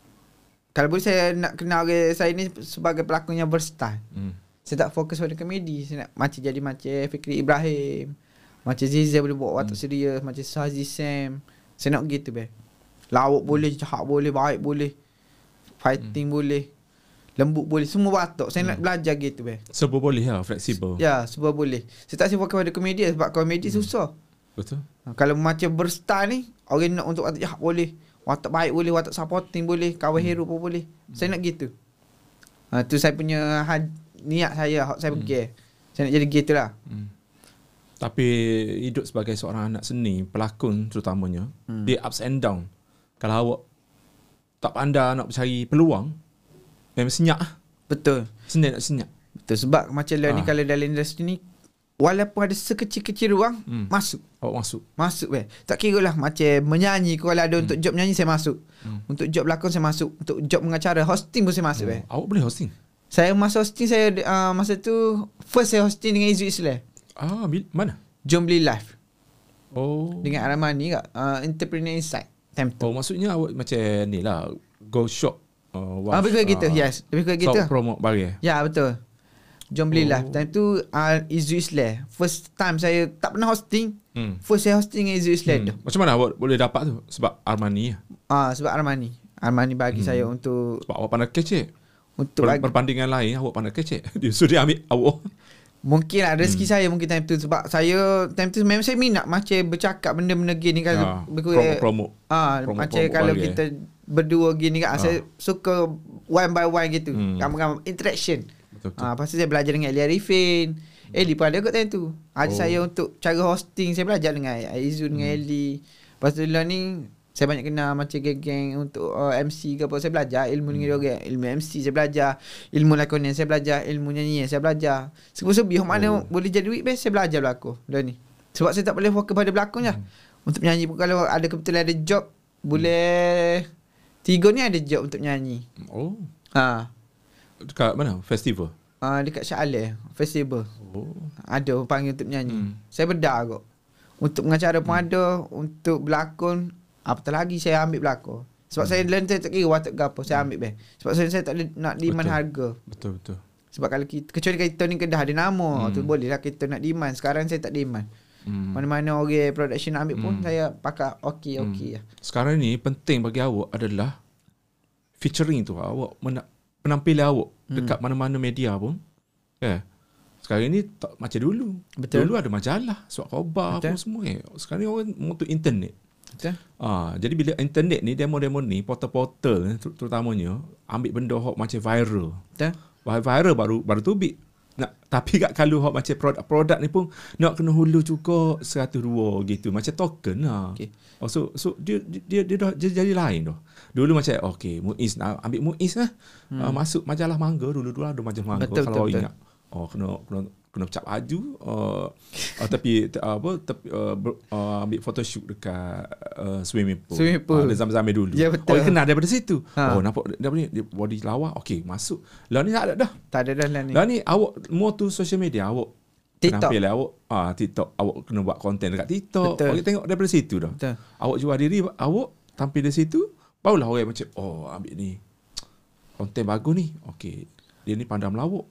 kalau boleh saya nak kenal saya ni sebagai pelakon yang versatile. Hmm. Saya tak fokus pada komedi. Saya nak macam jadi macam Fikri Ibrahim, macam Zizan boleh buat watak hmm. serius, macam Sazi Sam. Saya nak gitu be. Lawak boleh, jahat boleh, baik boleh, fighting hmm. boleh, lembut boleh, semua batuk. Saya hmm. nak belajar gitu be. Semua boleh lah, fleksibel. Ya, semua boleh. Saya tak fokus pada komedi sebab komedi hmm. susah. Betul. Kalau macam berstar ni, orang nak untuk watak jahat boleh, watak baik boleh, watak supporting boleh, kawan hmm. hero pun boleh. Hmm. Saya nak gitu. Ha, tu saya punya had, niat saya, saya pergi. Hmm. Saya nak jadi gitu lah. Hmm. Tapi hidup sebagai seorang anak seni, pelakon terutamanya, hmm. dia ups and down. Kalau awak tak pandai nak cari peluang, memang senyap. Betul. Senyap nak senyap. Betul. Sebab macam ha. ni kalau dalam industri ni, walaupun ada sekecil-kecil ruang, hmm. masuk. Awak masuk. Masuk weh. Tak kira lah macam menyanyi. Kalau ada hmm. untuk job menyanyi, saya masuk. Hmm. Untuk job pelakon, saya masuk. Untuk job mengacara, hosting pun saya masuk weh. Oh, awak boleh hosting? Saya masa hosting, saya uh, masa tu, first saya hosting dengan Izzu Islam. Ah, mana? Jom Beli Live. Oh. Dengan Aramani kat uh, Entrepreneur Insight. Time tu. Oh, maksudnya awak macam ni lah, go shop. Uh, ah, lebih kurang gitu, uh, yes. Lebih kurang gitu. Promote bagi. Ya, betul. Jom Beli oh. Live. Time tu uh, Izzu Islam. First time saya tak pernah hosting. Hmm. First saya hosting dengan Izzu Islam hmm. tu. Macam mana awak boleh dapat tu? Sebab Armani. Ah, uh, sebab Armani. Armani bagi hmm. saya untuk. Sebab awak pandai kecek. Untuk Ber- perbandingan lain awak pandai kecek. Dia sudah ambil awak. Mungkin lah rezeki hmm. saya mungkin time tu. Sebab saya time tu memang saya minat macam bercakap benda-benda gini kan. Ah, promo-promo. Ah, promo, macam promo kalau bagi. Kita berdua gini kan. Ah. Saya suka one by one gitu. Hmm. Ramai-ramai interaction. Betul-betul. Ah, lepas tu saya belajar dengan Eli Arifin. Hmm. Eli pun ada kot time tu. Ajar oh. saya untuk cara hosting. Saya belajar dengan Izzu hmm. dengan Eli. Lepas tu lah ni saya banyak kenal macam geng-geng untuk uh, M C ke apa. Saya belajar ilmu dengan hmm. dia. Ilmu M C saya belajar. Ilmu lakonan saya belajar. Ilmu nyanyian saya belajar. Sebuah-sebuah mana oh. boleh jadi duit best, saya belajar berlakon. Dah ni. Sebab saya tak boleh fokus pada berlakon je. Hmm. Untuk menyanyi pun kalau ada kebetulan ada job, boleh hmm. tiga ni ada job untuk menyanyi. Oh. Ha. Dekat mana? Festival? Ah, uh, dekat Shah Alam Festival. Oh. Ada panggil untuk menyanyi. Hmm. Saya bedah kot. Untuk mengacara pun hmm. ada, untuk berlakon apatah lagi saya ambil berlakon. Sebab hmm. saya learn saya tak kira watak ke apa, saya ambil beh. Sebab saya, saya tak nak demand harga. Betul betul. Sebab kalau kita, kecuali kita ni Kedah ada nama, Hmm. tu boleh lah kita nak demand. Sekarang saya tak demand. Hmm. Mana-mana orang production nak ambil pun Hmm. saya pakai okey Hmm. okey lah. Sekarang ni penting bagi awak adalah featuring tu. Awak mena- penampilan awak dekat mana-mana media pun. Eh. Sekarang ni tak macam dulu. Betul. Dulu ada majalah, surat khabar apa Betul. semua. Eh. Sekarang ni orang motor internet. Betul? Ah, jadi bila internet ni demo-demo ni portal-portal ter- terutamanya ambil benda hok macam viral. Betul? Viral baru baru tubik. Nak tapi kat kalau hok macam produk-produk ni pun nak kena hulu juga seratus dua gitu. Macam token lah. Okey. Oh, so so dia dia dia dah dia jadi lain dah. Dulu macam okey, Muiz nak ambil Muiz lah. Hmm. Uh, masuk majalah Mangga dulu-dulu ada majalah Mangga Betul, kalau betul, ingat. Oh kena kena kena cap baju uh, uh, tapi uh, apa tapi uh, ber, uh, ambil photoshoot dekat uh, swimming pool. Swimming pool. Uh, zaman-zaman dulu. Ya, betul. Oh dia kenal daripada situ. Ha. Oh nampak dia ni dia body lawa. Okey masuk. Lah ni tak ada dah. Tak ada dah lah ni. Lah ni awak more tu social media awak. TikTok. Penampilan awak ah TikTok awak kena buat konten dekat TikTok. Betul. Orang tengok daripada situ dah. Betul. Awak jual diri awak tampil di situ barulah orang macam oh ambil ni konten bagus ni. Okey. Dia ni pandai melawak.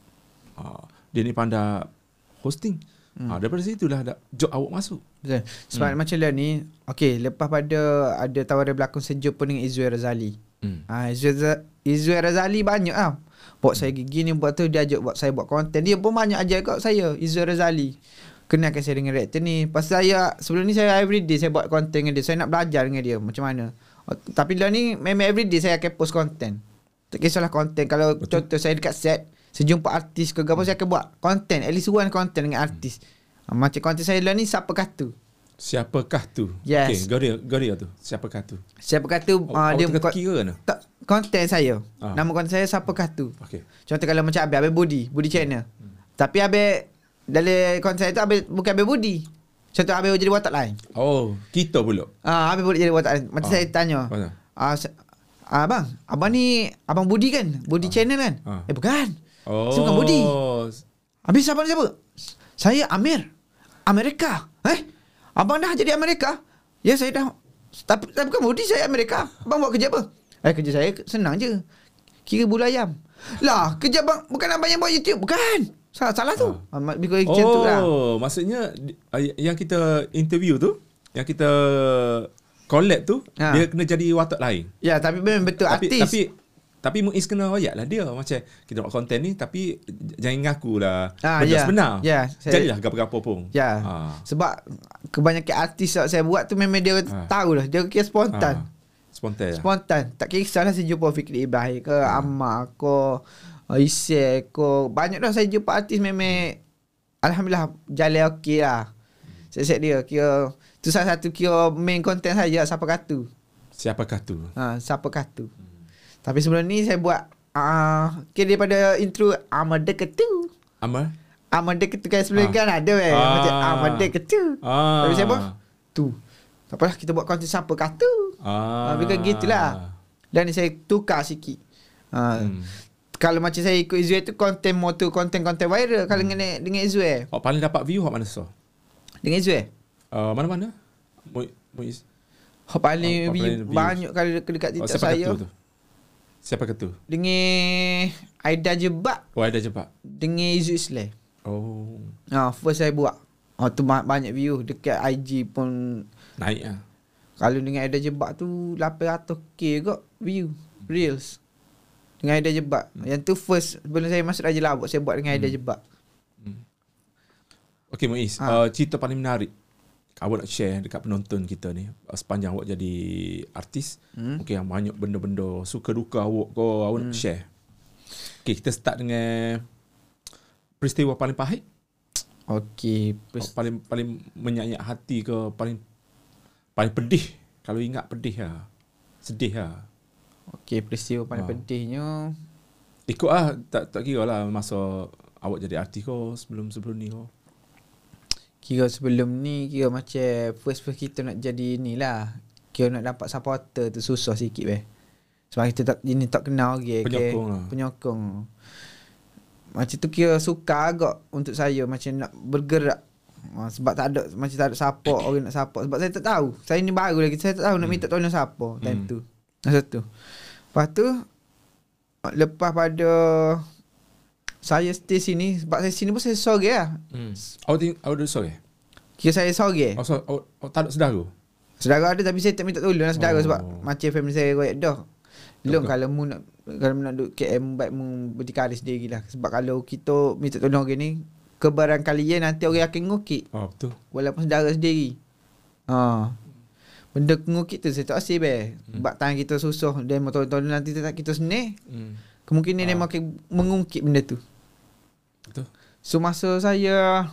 Ah dia ni pandai hosting. Hmm. Ah daripada situlah dah job awak masuk. Betul. Sebab hmm. macam lah ni, okey, lepas pada ada tawaran berlakon sejuk pun dengan Izzuel Razali. Hmm. Ah, Izzuel, Izzuel Razali banyak ah. Buat saya gini, buat tu, dia ajak buat saya buat konten. Dia pun banyak ajar kat saya, Izzuel Razali. Kenalkan saya dengan reaktor ni. Pasal saya, sebelum ni saya everyday saya buat konten dengan dia. Saya nak belajar dengan dia macam mana. Tapi lah ni memang everyday saya akan post konten. Tak kisahlah konten. Kalau betul. Contoh saya dekat set, saya jumpa artis ke apa, saya akan buat konten. At least one konten dengan artis. Hmm. Macam konten saya lah ni, siapakah tu? Siapakah tu? Yes. Okey, kau dia, kau dia tu. Siapakah tu? Siapakah tu? Oh, Uh, awak dia teka kira ke? tak, konten saya. Ah. Nama konten saya siapakah tu? Okey. Contoh kalau macam Abel, Abel Budi, Budi Channel. Hmm. Tapi Abel, dalam konten saya tu Abel, bukan Abel Budi. Contoh Abel jadi watak lain. Oh, kita pula. Ah, Abel boleh jadi watak lain. Macam Ah. saya tanya. Mana? Ah, sa- ah, abang, abang ni abang Budi kan? Budi Ah. Channel kan? Ah. Eh bukan. Oh. Saya bukan Budi. Habis abang ni siapa? Saya Amir. Amerika. Eh? Abang dah jadi Amerika? Ya, saya dah. Tapi, tapi bukan Budi, saya Amerika. Abang buat kerja apa? Eh, kerja saya senang je. Kira bulu ayam. Lah, kerja abang bukan abang yang buat YouTube. Bukan. Salah, salah tu. Ah. Lebih kurang macam tu lah. Oh, maksudnya di- uh, yang kita interview tu, yang kita collab tu, Ha. dia kena jadi watak lain. Ya, tapi memang betul Tapi artis. tapi tapi Muiz kena royak lah dia. Macam kita buat konten ni tapi jangan ngaku lah Ah, benda ya. sebenar. Ya, saya- Jadilah gapo-gapo pun. Ya. Ah. Sebab kebanyakan artis yang saya buat tu memang dia Ah. tahu lah. Dia kira spontan. Ah. Spontan. Spontan. Tak kisahlah saya jumpa Fikri Ibrahim ke, Ah. Ammar ke, Isel ke. Banyak dah saya jumpa artis memang alhamdulillah jalan okey lah. Set-set dia kira tu salah satu kira main content saya siapa katu. Siapakah tu? Ha, siapa katu. Hmm. Tapi sebelum ni saya buat uh, kira daripada intro Amada Ketu. Amal? Amada Ketu kan sebelum Ah. kan ada eh. Ah. Macam Amada Ketu. Ah. Tapi saya buat tu. Tak apalah kita buat konten siapa katu. Ah. Ah, bukan gitulah. Dan ni saya tukar sikit. Ha, Hmm. Kalau macam saya ikut Izzuel tu konten motor, konten-konten viral. Kalau Hmm. dengan dengan Izzuel. Awak paling dapat view awak mana so? Dengan Izzuel. Uh, mana-mana? Mu- Muiz. Oh, paling, Oh, view, paling views. banyak kali dekat Oh, TikTok siapa saya. ketu tu? Siapa ketu? Dengan Aida Jebak. Oh, ada cepat. Dengan Izu Islam. Oh, Ha, first saya buat. Oh, tu ba- banyak view. Dekat I G pun. naik ah. Kalau dengan Aida Jebak tu lapan ratus k kot view. Reels. Dengan Aida Jebak. Hmm. Yang tu first. Sebelum saya masuk Raja Labuk, saya buat dengan Aida Hmm. Jebak. Okey Muiz, Ha. uh, cerita paling menarik awak nak share dekat penonton kita ni uh, sepanjang awak jadi artis. Hmm. Mungkin yang banyak benda-benda suka duka awak kau awak nak Hmm. share. Okey, kita start dengan peristiwa paling pahit. Okey. Oh, paling paling menyayat hati ke paling paling pedih. Kalau ingat pedih lah. Sedih lah. Okey, peristiwa paling Ha. pedihnya. Ikut lah, tak, tak kira lah masa awak jadi artis kau sebelum-sebelum ni kau. Kira sebelum ni, kira macam first-first kita nak jadi ni lah. Kira nak dapat supporter tu susah sikit weh. Sebab kita tak, ini tak kenal lagi. Penyokong okay? lah. Penyokong. Macam tu kira suka agak untuk saya macam nak bergerak. Ha, sebab tak ada, macam tak ada support, orang nak support. Sebab saya tak tahu. Saya ni baru lagi, saya tak tahu nak minta tolong siapa time Hmm. tu. Masa tu. Lepas tu, lepas pada saya stay sini sebab saya sini pun saya sore lah. Hmm. Awak ting, awak duduk sore? Kira saya sore. Awak, so, awak, awak tak ada saudara? Saudara ada tapi saya tak minta tolong lah saudara Oh. sebab macam family saya koyak dah. Belum Betul. kalau mu nak kalau mu nak duduk K M baik mu berdikari sendiri lah. Sebab kalau kita minta tolong orang ni kebarangkalian nanti orang akan ngukit Oh, betul. walaupun saudara sendiri. Ha. Benda ngukit tu saya tak asyik be. Hmm. Sebab tangan kita susah dan tolong-tolong nanti tak kita senang. Hmm. Kemungkinan dia Ah. makin mengungkit benda tu. Betul. So masa saya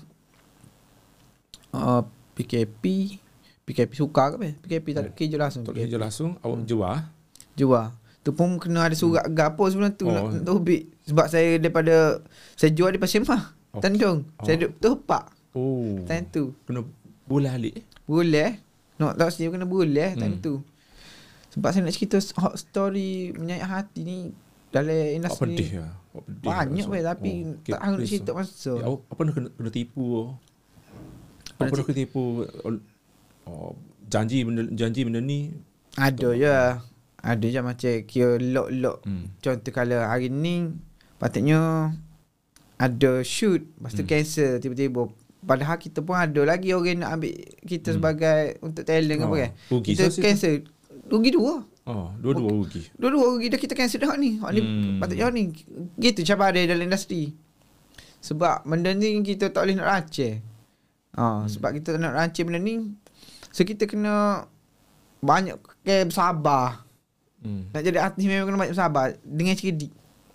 uh, P K P P K P suka ke apa? P K P tak ada kerja langsung. Tak P K P. kerja langsung, awak jual. Jual. Tu pun kena ada surat hmm. gapo sebelum tu Oh. nak, nak tubik. Sebab saya daripada saya jual di Pasir Mah. Oh. Tanjung. Oh. Saya duduk tepak. Oh. Time tu. Kena boleh alik. Boleh. Nak tak sini kena boleh time Hmm. tu. Sebab saya nak cerita hot story menyayat hati ni dalam Awak industri pedih ni. lah. Awak pedih Banyak lah. weh tapi Oh, okay, tak tahu nak please, cerita oh. masa. Ya, awak, awak pernah kena, kena tipu. Oh. Awak Pernah pernah kena tipu. Oh, janji benda, janji benda ni. Ada je. Ada je macam kira lock-lock. Hmm. Contoh kalau hari ni patutnya ada shoot, lepas tu Hmm. cancel tiba-tiba. Padahal kita pun ada lagi orang nak ambil kita Hmm. sebagai untuk talent Oh, apa kan. rugi Kita so, cancel. Rugi dua. Oh, dua-dua rugi. Dua-dua rugi dah kita cancel dah ni. Hak ni Hmm. patutnya hak ni. Gitu cabaran dalam industri. Sebab benda ni kita tak boleh nak rancang. Ha, Hmm. sebab kita nak rancang benda ni, so kita kena banyak ke bersabar. Hmm. Nak jadi artis memang kena banyak bersabar dengan cerdik.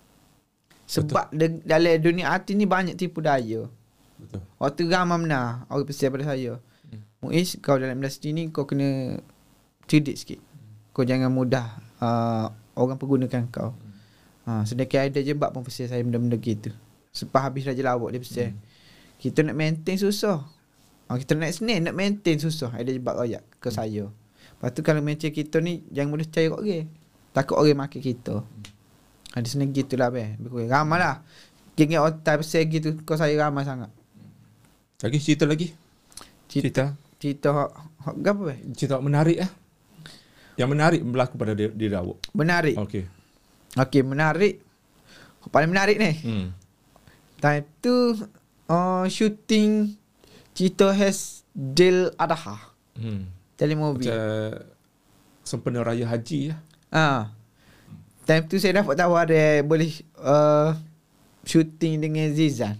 Sebab de, dalam dunia artis ni banyak tipu daya. Betul. Waktu ramai benar orang pesan pada saya. Hmm. Muiz, kau dalam industri ni kau kena cerdik sikit. Kau jangan mudah uh, orang pergunakan kau. Ha, sedangkan ada je bab pun pesan saya benda-benda gitu. Sebab habis Raja Lawak dia pesan. Hmm. Kita nak maintain susah. Ha, kita nak senang nak maintain susah. Ada je bab royak ke Hmm. saya. Lepas tu kalau macam kita ni jangan mudah percaya kat orang. Takut orang makin kita. Ada senang gitulah be. Ramai lah. Geng otak pesan gitu kau saya ramai sangat. Lagi cerita lagi. Cerita. Cerita hak hak apa be? Cerita menarik lah. Yang menarik berlaku pada diri, diri awak. Menarik. Okey. Okey, menarik. Paling menarik ni. Hmm. Time tu uh, shooting cerita Has Dil Adha. Hmm. Telemovie. Macam sempena raya haji lah. Ah. Time tu saya dapat tahu ada boleh uh, shooting dengan Zizan.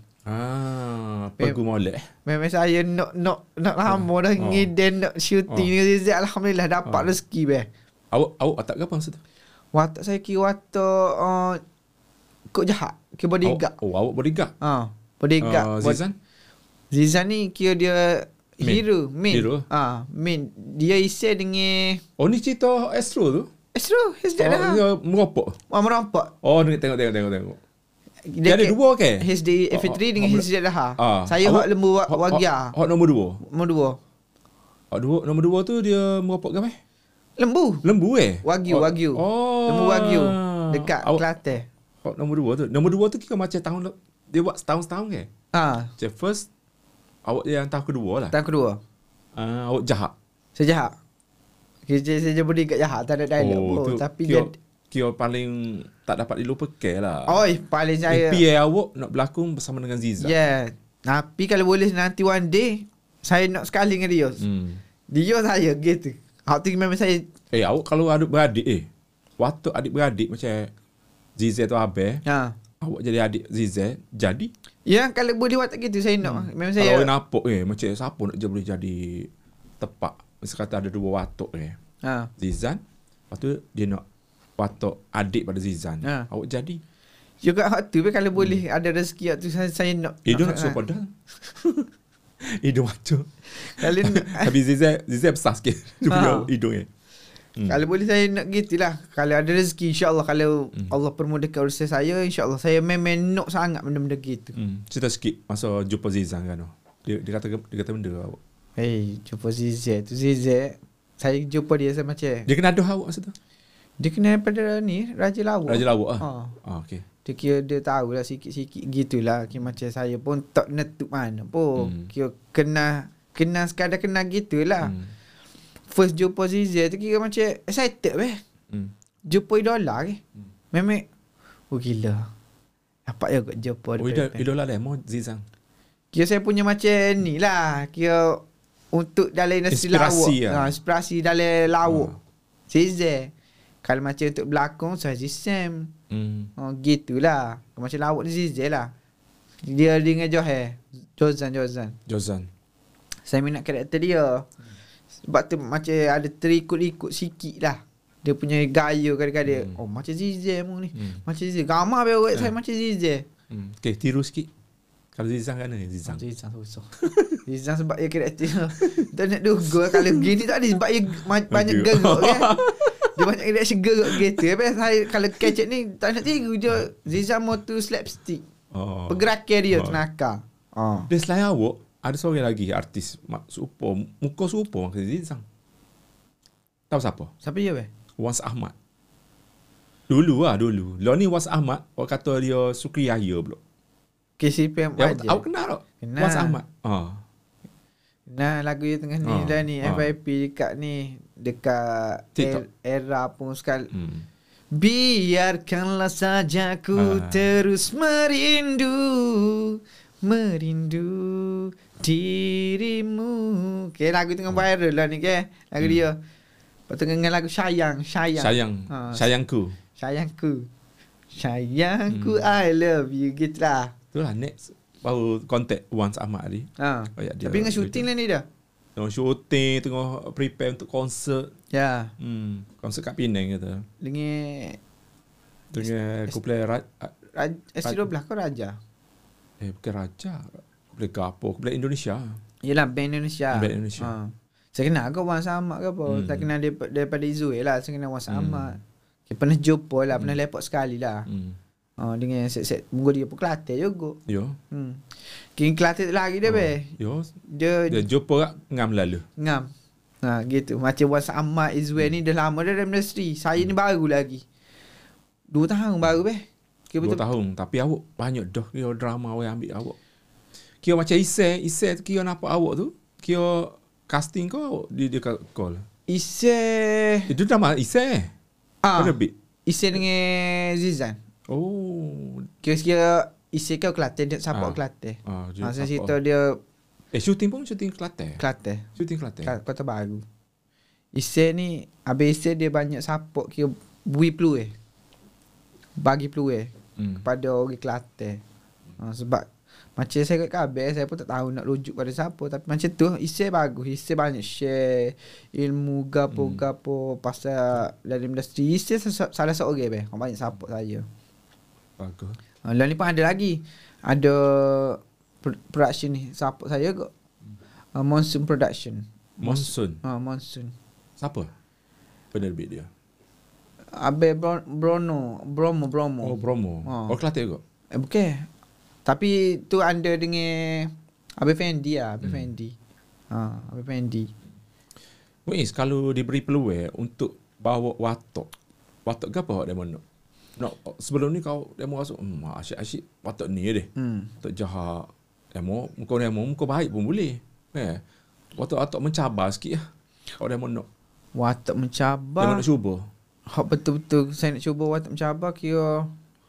Ah, Pegu molek. Memang saya nak nak nak lama dah Oh. ngiden nak shooting Oh. dengan Zizan. Alhamdulillah dapat Oh. rezeki be. Awak awak watak ke apa masa tu? Watak saya kira watak uh, kok jahat. Kira bodyguard. Awak, oh, awak bodyguard. Ah, bodyguard. Uh, Bod- Zizan? Zizan ni kira dia Main. hero, main. Hero. Ah, main. Dia isi dengan Oh, ni cerita Astro tu? Astro, Has Dil Oh, Adha. dia meropok. Wah, merampak. Oh, ni tengok tengok tengok tengok. Dia, ada ke- dua ke? H D F three Oh, dengan oh, H D Daha. Ah. Saya Awak- hak lembu wa- Hot- wagia. hot- Hot nombor dua. Nombor dua. Hot dua, nombor dua tu dia meropok ke apa? Lembu. Lembu eh? Wagyu, oh, wagyu. Oh. Lembu wagyu. Dekat Awak, Kelantan. hot nombor dua tu. Nombor dua tu kira macam tahun le- dia buat setahun-setahun ke? Ah, Macam first, awak yang tahun kedua lah. tahun kedua. Ah, awak jahat. Saya jahat. Kerja saya beri kat jahat. Tak ada dialog Oh, pun. tu Tapi kira, jadi, kira paling tak dapat dilupakan lah. oi, paling saya. Impian awak nak berlakon bersama dengan Ziza. Yeah. Tapi kalau boleh nanti one day, saya nak sekali dengan dia. Hmm. Dia saya gitu. Hak tu memang saya. Eh, awak kalau adik beradik eh. Waktu adik beradik macam Ziza tu Abel, Ha. awak jadi adik Ziza, jadi. Ya, kalau boleh buat tak gitu saya nak. Memang Kalau saya. orang nampak eh, macam siapa nak je boleh jadi tepak. Misal kata ada dua watuk eh. Ha. Zizan, lepas tu dia nak watuk adik pada Zizan. Ha. Awak jadi. Juga hak tu kalau boleh ada rezeki hak tu saya, saya nak. Hidung nak, nak suruh padahal. Hidung macam. Kalau Tapi Zizan, Zizan besar sikit. Dia punya Ha. hidung eh. Hmm. Kalau boleh saya nak gitulah. Kalau ada rezeki insya-Allah kalau Hmm. Allah permudahkan urusan saya insya-Allah saya memang nak sangat benda-benda gitu. Hmm. Cerita sikit masa jumpa Zizan kan. oh. Dia, dia kata dia kata benda awak. Hey, jumpa Zize tu Zize. Saya jumpa dia sama macam. Dia kena aduh awak masa tu. Dia kenal daripada ni Raja Lawak. Raja Lawak ah. Ha. Ah, okey. Dia kira dia tahulah sikit-sikit gitulah. Kira macam saya pun tak netuk mana pun. Hmm. Kira kena kena sekadar kena gitulah. Hmm. First jumpa Zize tu kira macam excited weh. Hmm. Jumpa idola ke. Hmm. Memang oh gila. Dapat je kot jumpa. Oh, idol, idola demo Zizang. Kira saya punya macam ni lah. Kira untuk dalam industri Inspirasi lawak. lah. Ha, inspirasi dalam lawak. Oh. Zizan. Kalau macam untuk berlakon, saya Zizan. Hmm. Oh, gitulah. Macam lawak ni Zizan lah. Dia dengan Johor. Jozan, Jozan. Jozan. Saya minat karakter dia. Sebab tu macam ada terikut-ikut sikit lah. Dia punya gaya kadang-kadang. Hmm. Oh, macam Zizan mu ni. Hmm. Macam Zizan. Gambar biar orang saya macam Zizan. Hmm. Okay, tiru sikit. Kalau Zizang kan ni Zizang. Zizang susah. Zizang sebab dia karakter dia. Tak nak duga kalau gini tak ada. Sebab dia ma- banyak geruk kan. Dia banyak reaction geruk gitu. Tapi saya kalau kecek ni tak nak tiru dia. Zizang mau tu slapstick. Oh. Pergerakan dia Oh. tu nakal. Oh. Dia selain awak, ada seorang lagi artis mak serupa, muka serupa macam Zizang. Tahu siapa? Siapa dia weh? Wans Ahmad. Dulu lah dulu. Lo ni Wans Ahmad, orang kata dia Sukri Yahya pula. K C P M Ya, aja. awak kenal tak? Kenal. Wans Ahmad. Ah. Nah, lagu dia tengah ni Oh. lah ni. Oh. F Y P dekat ni. Dekat TikTok. era pun sekali. Hmm. Biarkanlah saja ku Ah. terus merindu, merindu dirimu. Okay, lagu tengah viral lah ni ke. Lagu Hmm. dia. Lepas tu dengan lagu Sayang, Sayang. Sayang. Ha. Sayangku. Sayangku. Sayangku, Hmm. I love you. Gitu lah. Itulah next baru contact Wans Ahmad tadi. Ha. Oh, ya, dia- Tapi dengan dia- syuting lah ni dah. Tengah syuting, tengah prepare untuk konsert. Ya. Hmm, konsert kat Penang kata. Dengan Dengan kumpulan Raj, Raj, S T dua belas kau Raja. eh bukan Raja. Kumpulan ke apa? Kumpulan Indonesia. Yelah, band Indonesia. Band Indonesia. Ha. Saya kenal kau Wan Samad ke apa. Hmm. Tak kenal dia daripada Izzuel lah. Saya kenal Wan Samad. Hmm. Okay, pernah jumpa lah. Pernah lepak sekali lah. Hmm. Ha, dengan set-set. Munggu dia pun Kelantan juga. Yo. Hmm. Kini Kelantan lagi dia, Oh. be. Yo. Dia, Dia jumpa kat ngam lalu. ngam. Ha, gitu. Macam Wan Samad, Izzuel ni dah lama dah dalam industri. Saya ni baru lagi. Dua tahun baru, be. Okay, Dua betul. tahun. Tapi awak banyak dah kira drama awak ambil awak. Kira macam Isai. Isai tu kira nampak awak tu. Kira casting kau dia dia call. Ise. Itu drama Isai. Ah. Kau lebih. Ise dengan Zizan. Oh. Kira-kira isi kau Kelantan, dia support Ah. Kelantan. Ah, dia Ha, saya support. cerita dia Eh shooting pun shooting Kelantan. Kelantan. Shooting Kelantan. Kat Kota Baru. Isi ni, habis isi dia banyak support kira bui peluang. Bagi peluang Hmm. kepada orang Kelantan. Ha, sebab macam saya kat K B, saya pun tak tahu nak rujuk pada siapa. Tapi macam tu, isi bagus. Isi banyak share ilmu gapo-gapo pasal dalam industri. Isi salah seorang be. Orang banyak support saya. Bagus. Ha, lain ni pun ada lagi. Ada pro- production ni support saya kot. Uh, Monsoon Production. Monsoon. Ha, Monsoon. Siapa? Penerbit dia. Abe Bro- Brono, Bromo, Bromo. Oh, Bromo. Ha. Oh, Kelantan juga. Eh bukan. Tapi tu under dengan Abe Fendi lah, Abe Hmm. Fendi. Ha, Abe Fendi. Wais, kalau diberi peluang untuk bawa watok. Watok ke apa awak demo nak? Nak sebelum ni kau demo masuk, hmm, asyik-asyik watok ni deh. Hmm. Watok jahat. Demo, muka demo, muka baik pun boleh. Eh. Watok-watok mencabar sikit lah. Awak demo nak. Watak Demo mencabar. nak cuba. Hak betul-betul saya nak cuba watak mencabar kira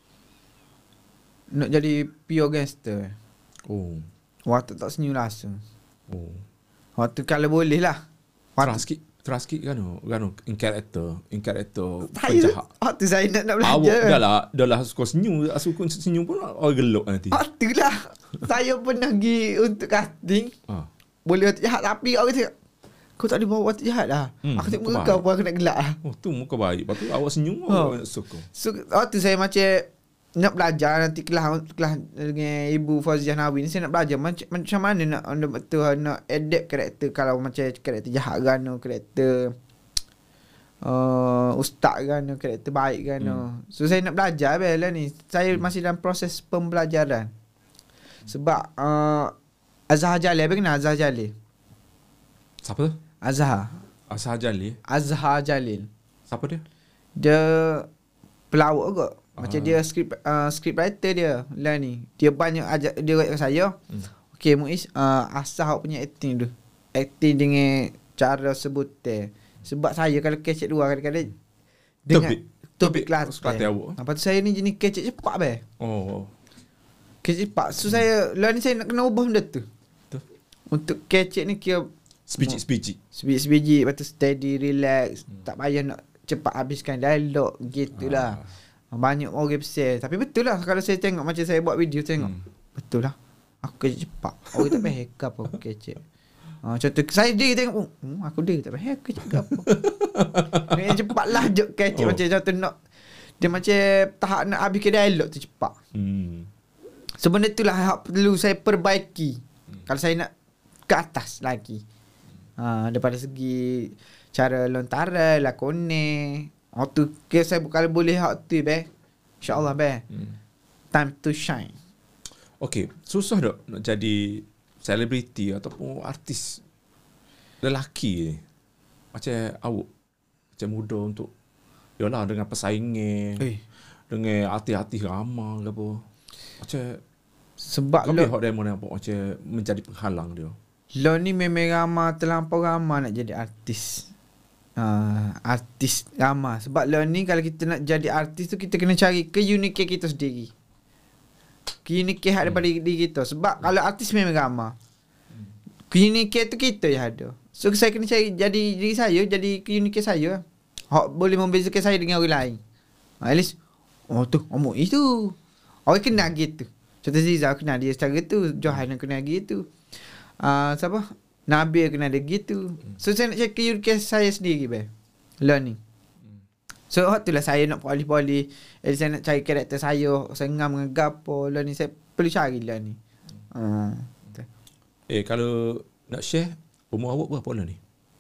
nak jadi pure gangster. Oh. Watak tak senyum langsung. Oh. Waktu kalau boleh lah. Terus sikit. Terus sikit kan. Kan in character. In character Saya, penjahat. waktu saya nak, nak belajar. Awak dah lah, dah lah suka senyum, suka senyum pun orang gelok nanti. Waktu lah. Saya pernah pergi untuk casting. Ha. Boleh watak jahat tapi orang cakap, kau tak boleh bawa watak jahat lah. Hmm, Aku tengok muka muka kau baik. pun aku nak gelak lah. Oh, tu muka baik. Lepas tu awak senyum, Oh. awak nak suka. So waktu saya macam nak belajar nanti kelas kelas dengan Ibu Fauziah Nawi ni, saya nak belajar macam macam mana nak nak betul nak adapt karakter kalau macam karakter jahat kan, karakter uh, ustaz kan, karakter baik kan. Hmm. So saya nak belajar lah ni. Saya masih dalam proses pembelajaran. Sebab uh, Azhar Jalil, apa kenal Azhar Jalil? Siapa tu? Azhar. Azhar Jalil. Azhar Jalil. Siapa dia? Dia pelawak kot. Macam Ah. dia script uh, script writer dia lah ni. Dia banyak ajak dia kat saya. Hmm. Okey Muiz, uh, asal awak punya acting tu. Acting dengan cara sebutan. Sebab saya kalau kecek dua kadang-kadang dengan Topik. topik Topik Kelantan. Kelantan awak. Lepas tu saya ni jenis kecek cepat be. Oh. Kecepak. So saya lah ni saya nak kena ubah benda tu. Betul. Untuk kecek ni kira Sebiji-sebiji. sebiji-sebiji, lepas tu steady, relax, hmm. tak payah nak cepat habiskan dialog gitulah. Ah. Banyak orang pesan. Tapi betul lah kalau saya tengok macam saya buat video tengok. Hmm. Betul lah. Aku kecek cepat. Orang tak payah hack apa aku kecek. Ah, contoh saya dia tengok, oh, hmm, aku dia tak payah hack kecek apa. Dia cepat lah je kecek oh. Macam contoh nak dia macam tahap nak habiskan dialog tu cepat. Hmm. Sebenarnya itulah yang perlu saya perbaiki. Hmm. Kalau saya nak ke atas lagi. Ha, daripada segi cara lontaran, lakonan. Oh tu ke saya kalau boleh hak tu be. Insya-Allah be. Hmm. Time to shine. Okey, susah tak nak jadi selebriti ataupun artis lelaki ni? Macam awak macam muda untuk yalah dengan persaingan. Eh. Dengan artis-artis ramai ke apa. Macam sebab kau hak demo ni apa macam menjadi penghalang dia. Lo ni memang ramai, terlampau ramai nak jadi artis. Uh, artis ramai. Sebab lo ni kalau kita nak jadi artis tu kita kena cari keunikan kita sendiri. Keunikan hmm. daripada diri kita. Sebab hmm. kalau artis memang ramai. Hmm. Keunikan tu kita je ada. So saya kena cari jadi diri saya, jadi keunikan saya. Hak boleh membezakan saya dengan orang lain. At least oh tu, omong itu. Orang kenal gitu. Contoh Ziza kenal dia secara tu, Johan kenal gitu. Uh, siapa? Nabil kena ada gitu. So saya nak cari keunikan saya sendiri be. Learning. So hot tu lah saya nak poli-poli. Eh saya nak cari karakter saya, saya ngam dengan gapo. Learning saya perlu cari lah ni. Uh, eh kalau nak share umur awak berapa lah ni?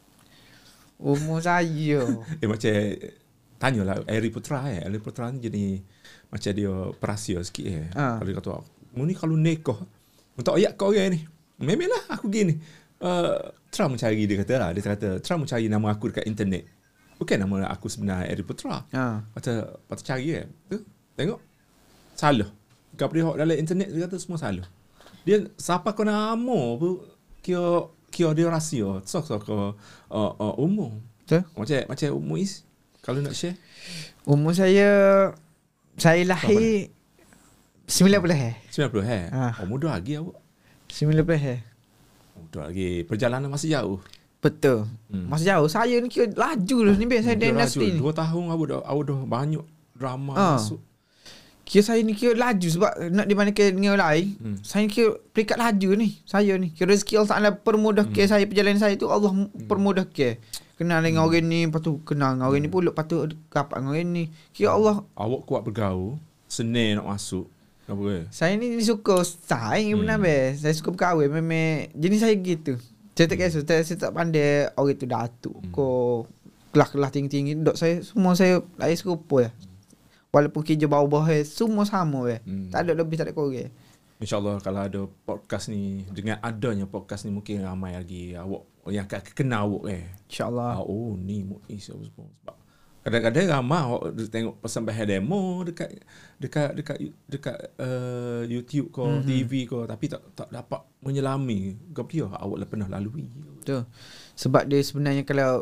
Umur saya. eh macam tanyalah Eri Putra eh. Eri Putra ni jadi macam dia perahsia sikit eh. Uh. Kalau dia kata mu ni kalau nikah untuk ayat kau orang ni. Memanglah aku gini. Uh, Trump mencari dia kata lah. Dia kata Trump mencari nama aku dekat internet. Bukan nama aku sebenar Eri Putra. Ha. Kata patut cari eh. Tu, tengok. Salah. Kau pergi dalam internet dia kata semua salah. Dia siapa kau nama pun kira kira dia rahsia. Sok-sok uh, uh, umur. Betul. Macam macam umur is kalau nak share. Umur saya saya lahir sembilan puluh eh. sembilan puluh eh. Ha. Oh muda lagi awak. sembilan puluh eh. Muda lagi. Perjalanan masih jauh. Betul. Hmm. Masih jauh. Saya ni kira laju lah ni. Saya di industri ni. Dua tahun awak dah, awak dah banyak drama ha. masuk. Kira saya ni kira laju sebab nak dibandingkan dengan orang lain. Hmm. Saya kira peringkat laju ni. Saya ni. Kira rezeki Allah Ta'ala permudah hmm. ke saya. Perjalanan saya tu Allah hmm. permudah ke. Kenal dengan hmm. orang ni. Lepas tu kenal dengan orang ni pula. Lepas tu dapat dengan orang ni. Kira Allah. Awak kuat bergaul. Senang nak masuk. Apa ke? Saya ni suka style hmm. benar be. Saya suka berkahwin. Memang jenis saya gitu. Saya tak kisah. Saya, saya tak pandai orang tu datuk. Hmm. Kau kelas-kelas tinggi-tinggi. Dok saya semua saya saya serupa ya. Walaupun kerja bawah-bawah semua sama be. Hmm. Tak ada lebih tak ada kurang. InsyaAllah kalau ada podcast ni, dengan adanya podcast ni mungkin ramai lagi awak yang akan kenal awak eh. InsyaAllah. Oh ni Muiz sebab kadang-kadang ramai awak tengok persembahan demo dekat dekat dekat dekat uh, YouTube ko, mm-hmm. T V ko, tapi tak tak dapat menyelami gapo awak lah pernah lalui. Betul. Sebab dia sebenarnya kalau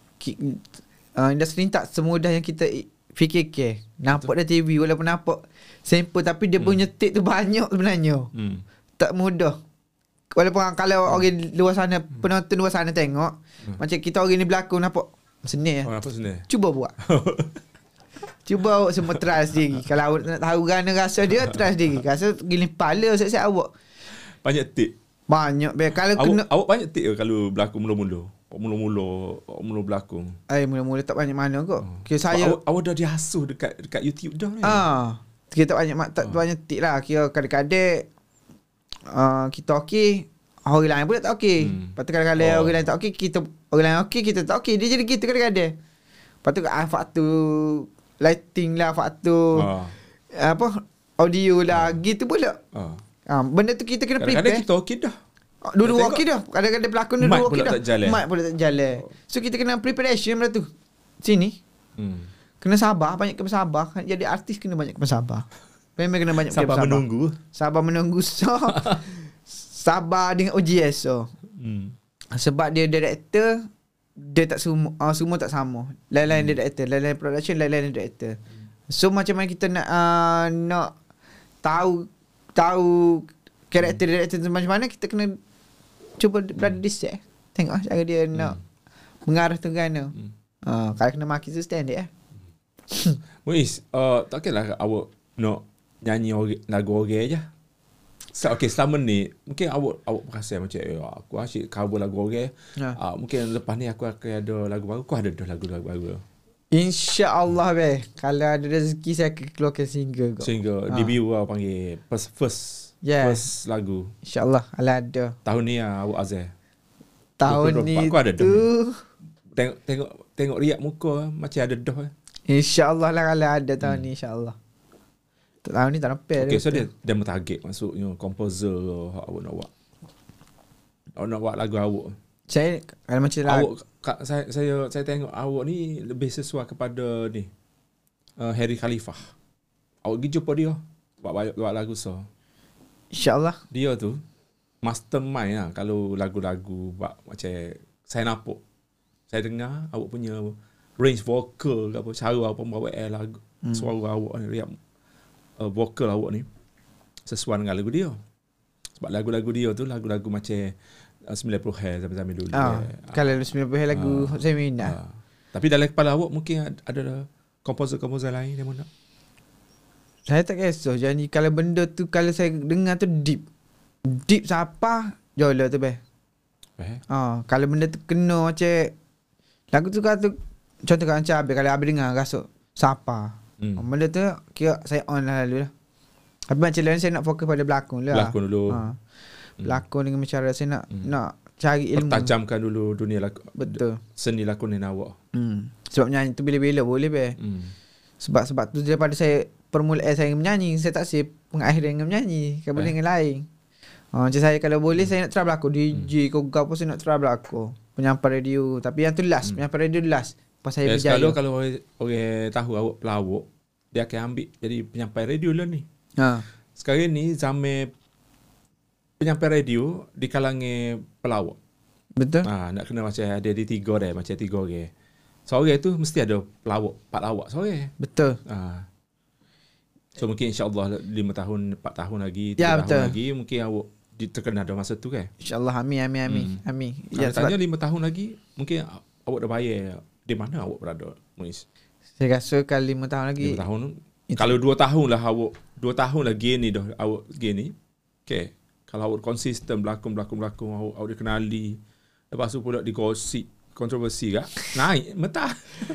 uh, industri ni tak semudah yang kita fikir ke. Nampak dah T V walaupun nampak sampel tapi dia hmm. punya tik tu banyak sebenarnya. Hmm. Tak mudah. Walaupun kalau hmm. orang luar sana, penonton luar sana tengok, hmm. macam kita orang ni berlakon nampak senang. Oh, nampak senang. Cuba buat. Cuba awak semua try sendiri. Kalau awak nak tahu gana rasa dia, try sendiri. Rasa gini pala siap-siap awak. Banyak tik. Banyak. Be. Kalau awak, kena, awak banyak tik ke kalau berlakon mula-mula? Mula-mula mula berlakon. Eh mula-mula tak banyak mana kok. Oh. Kira saya awak, awak dah diasuh dekat dekat YouTube dah ni. Ah, kita tak banyak tak oh. banyak tik lah. Kira kadang-kadang uh, kita okey, orang lain pun tak okey. Hmm. Lepas tu kadang-kadang oh. orang lain tak okey, kita orang lain okey, kita tak okey. Dia jadi gitu kadang-kadang. Lepas tu ah, faktor lighting lah, faktor oh. apa audio lah, oh. gitu pula. Oh. Ah, benda tu kita kena prepare. Kadang-kadang kita okey dah. Dua-dua okey dah. Kadang-kadang pelakon dua-dua okey dah. Tak mic pula tak jalan. So kita kena preparation benda tu. Sini. Hmm. Kena sabar, banyak kena sabar. Jadi artis kena banyak kena sabar. Memang kena banyak kena sabar. Sabar menunggu. Sabar menunggu. So sabar dengan O G S so. Hmm. Sebab dia director, dia tak semua uh, semua tak sama. Lain-lain hmm. director, lain-lain production, lain-lain director. So macam mana kita nak uh, nak tahu tahu karakter-karakter tu macam mana, kita kena cuba berada di set. Tengok cara dia hmm. nak mengarah tu kan. Hmm. Uh, kalau kena maki tu standard eh. Muiz, uh, tak kira lah awak nak nyanyi ori, lagu orang je. So, okay, selama ni mungkin awak awak perasan macam eh, aku asyik cover lagu orang. Ha. Uh, mungkin lepas ni aku akan ada lagu baru. Aku ada dah lagu-lagu baru. InsyaAllah be. Kalau ada rezeki saya akan keluarkan single kot. Single. Ha. Debut lah panggil. First, first, yeah. first lagu. InsyaAllah. Kalau ada. Tahun ni lah awak Azhar. Tahun ni aku ada tu. Tengok, tengok, tengok riak muka macam ada dah. InsyaAllah lah kalau ada tahun hmm. ni insyaAllah. Tahun ni tak nampak. Okay, so dia, dia target maksudnya composer awak nak buat. Awak nak buat lagu awak. Saya kalau macam lagu. Awak, Kak, saya, saya saya tengok awak ni lebih sesuai kepada ni uh, Harry Khalifah. Awak pergi jumpa dia buat, buat lagu so. InsyaAllah. Dia tu mastermind lah kalau lagu-lagu buat macam saya nampak. Saya dengar awak punya range vokal ke apa, cara apa bawa lagu, hmm. suara awak ni, riak uh, vokal awak ni sesuai dengan lagu dia. Sebab lagu-lagu dia tu lagu-lagu macam uh, sembilan puluhan zaman-zaman dulu. Ah, eh. Kalau sembilan puluhan lagu ah, saya minat. Ah. Tapi dalam kepala awak mungkin ada komposer-komposer lain yang mana? Saya tak kisah. Jadi kalau benda tu kalau saya dengar tu deep. Deep siapa? Jola tu beh. Eh? Ah, kalau benda tu kena macam lagu tu kata contoh kan macam Abel, kalau Abel dengar rasa siapa. Hmm. Benda tu kira saya on lah lalu lah. Tapi macam lain saya nak fokus pada berlakon lah. Berlakon dulu. Ha. Berlakon hmm. dengan cara saya nak hmm. nak cari ilmu. Pertajamkan dulu dunia lakon. Betul. Seni lakonan awak. Hmm. Sebab menyanyi tu bila-bila boleh be. Hmm. Sebab sebab tu daripada saya permulaan saya menyanyi, saya tak siap pengakhiran dengan menyanyi. Kan boleh eh. dengan lain. Ha, macam saya kalau boleh hmm. saya nak try berlakon D J hmm. ke apa saya nak try berlakon. Penyampai radio. Tapi yang tu last. Hmm. Penyampai radio last. Pas saya yes, berjaya. Kalau, kalau orang, orang tahu awak pelawak, dia akan ambil jadi penyampai radio lah ni. Ha. Sekarang ni zaman penyampai radio di kalangan pelawak. Betul. Ha, nak kena macam ada di tiga dah. Macam tiga orang. Seorang tu mesti ada pelawak. Empat lawak seorang. Betul. Ha. So mungkin insyaAllah lima tahun, empat tahun lagi, ya, tiga tahun lagi mungkin awak terkenal pada masa tu kan. InsyaAllah amin amin amin. Hmm. Amin. Ya, tanya lima tahun lagi mungkin awak dah bayar di mana awak berada, Muiz? Saya rasa kalau lima tahun lagi. Lima tahun. Itu. Kalau dua tahun lah awak, dua tahun lagi ni dah awak gini. Okay. Kalau awak konsisten berlakon, berlakon, berlakon, awak, awak dikenali. Lepas tu pula digosip, kontroversi kan? Naik, mentah.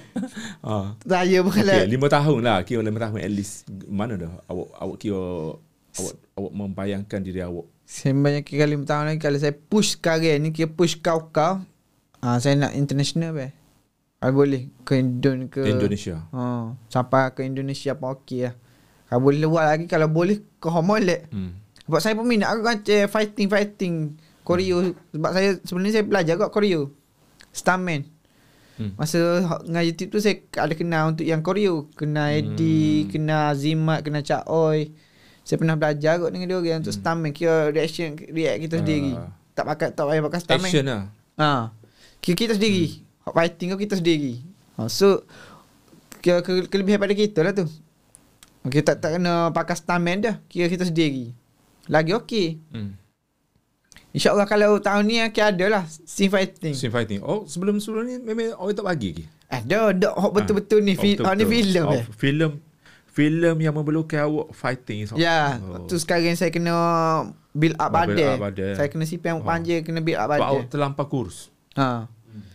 ha. Saya pun kalau. Okay, lima tahun lah. Kira lima tahun at least. Mana dah awak, awak kira, awak, awak membayangkan diri awak. Saya banyak kira lima tahun lagi. Kalau saya push karya ni, kira push kau-kau. Ha, saya nak international be. Kalau boleh ke, Indon, ke Indonesia. Ha, sampai ke Indonesia pun okey lah. Kalau boleh luar lagi, kalau boleh ke Homolek. Hmm. Sebab saya pun minat aku macam fighting-fighting koreo. Hmm. Sebab saya sebenarnya saya belajar kat koreo. Stuntman. Hmm. Masa dengan YouTube tu saya ada kenal untuk yang koreo. Kenal Eddie, hmm. kenal Zimat, kenal Cak Oi. Saya pernah belajar kot dengan dia orang untuk hmm. stuntman. Kira reaction, react kita uh. sendiri. Tak pakai, tak payah pakai stuntman. Action lah. Ha. Kira kita sendiri. Hmm. Fighting kau kita sendiri. Ha, so kira ke, kelebihan pada kita lah tu. Kita tak, tak kena pakai stuntman dah. Kira kita sendiri. Lagi okey. Hmm. InsyaAllah kalau tahun ni akan ada lah scene fighting. Scene fighting. Oh, sebelum-sebelum ni memang orang tak bagi lagi. Ada, ada oh, betul-betul ha. ni. Fi- oh, ni filem oh, eh. Filem filem yang memerlukan awak fighting. So. Ya, oh. tu sekarang saya kena build up oh, badan. Saya kena siap yang oh. panjang, kena build up badan. Sebab awak terlampau kurus. Ha.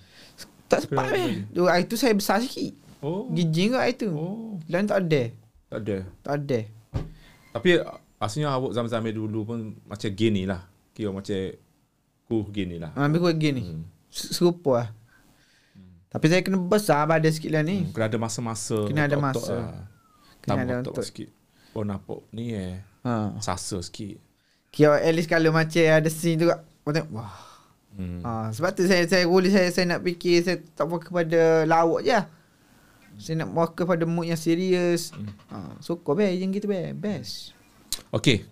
Tak sempat eh. Hari tu saya besar sikit. Oh. Gijing ke hari tu. Oh. Lain tak ada. Tak ada. Tak ada. Tapi asalnya awak zaman-zaman dulu pun macam gini lah. Kira macam kuh gini lah. Ambil kuh gini. Hmm. Serupa lah. Hmm. Tapi saya kena besar badan sikit lah ni. Hmm. Kena ada masa-masa. Kena ada masa. Lah. Kena ada untuk sikit. Oh nampak ni eh. Ha. Sasa sikit. Kira at least kalau macam ada scene tu. Tengok, wah. Hmm. Ha, sebab tu saya saya boleh saya saya nak fikir saya tak fokus pada lawak je. Saya nak fokus pada mood yang serius. Hmm. Ha, suka be yang gitu be. Best. Okey.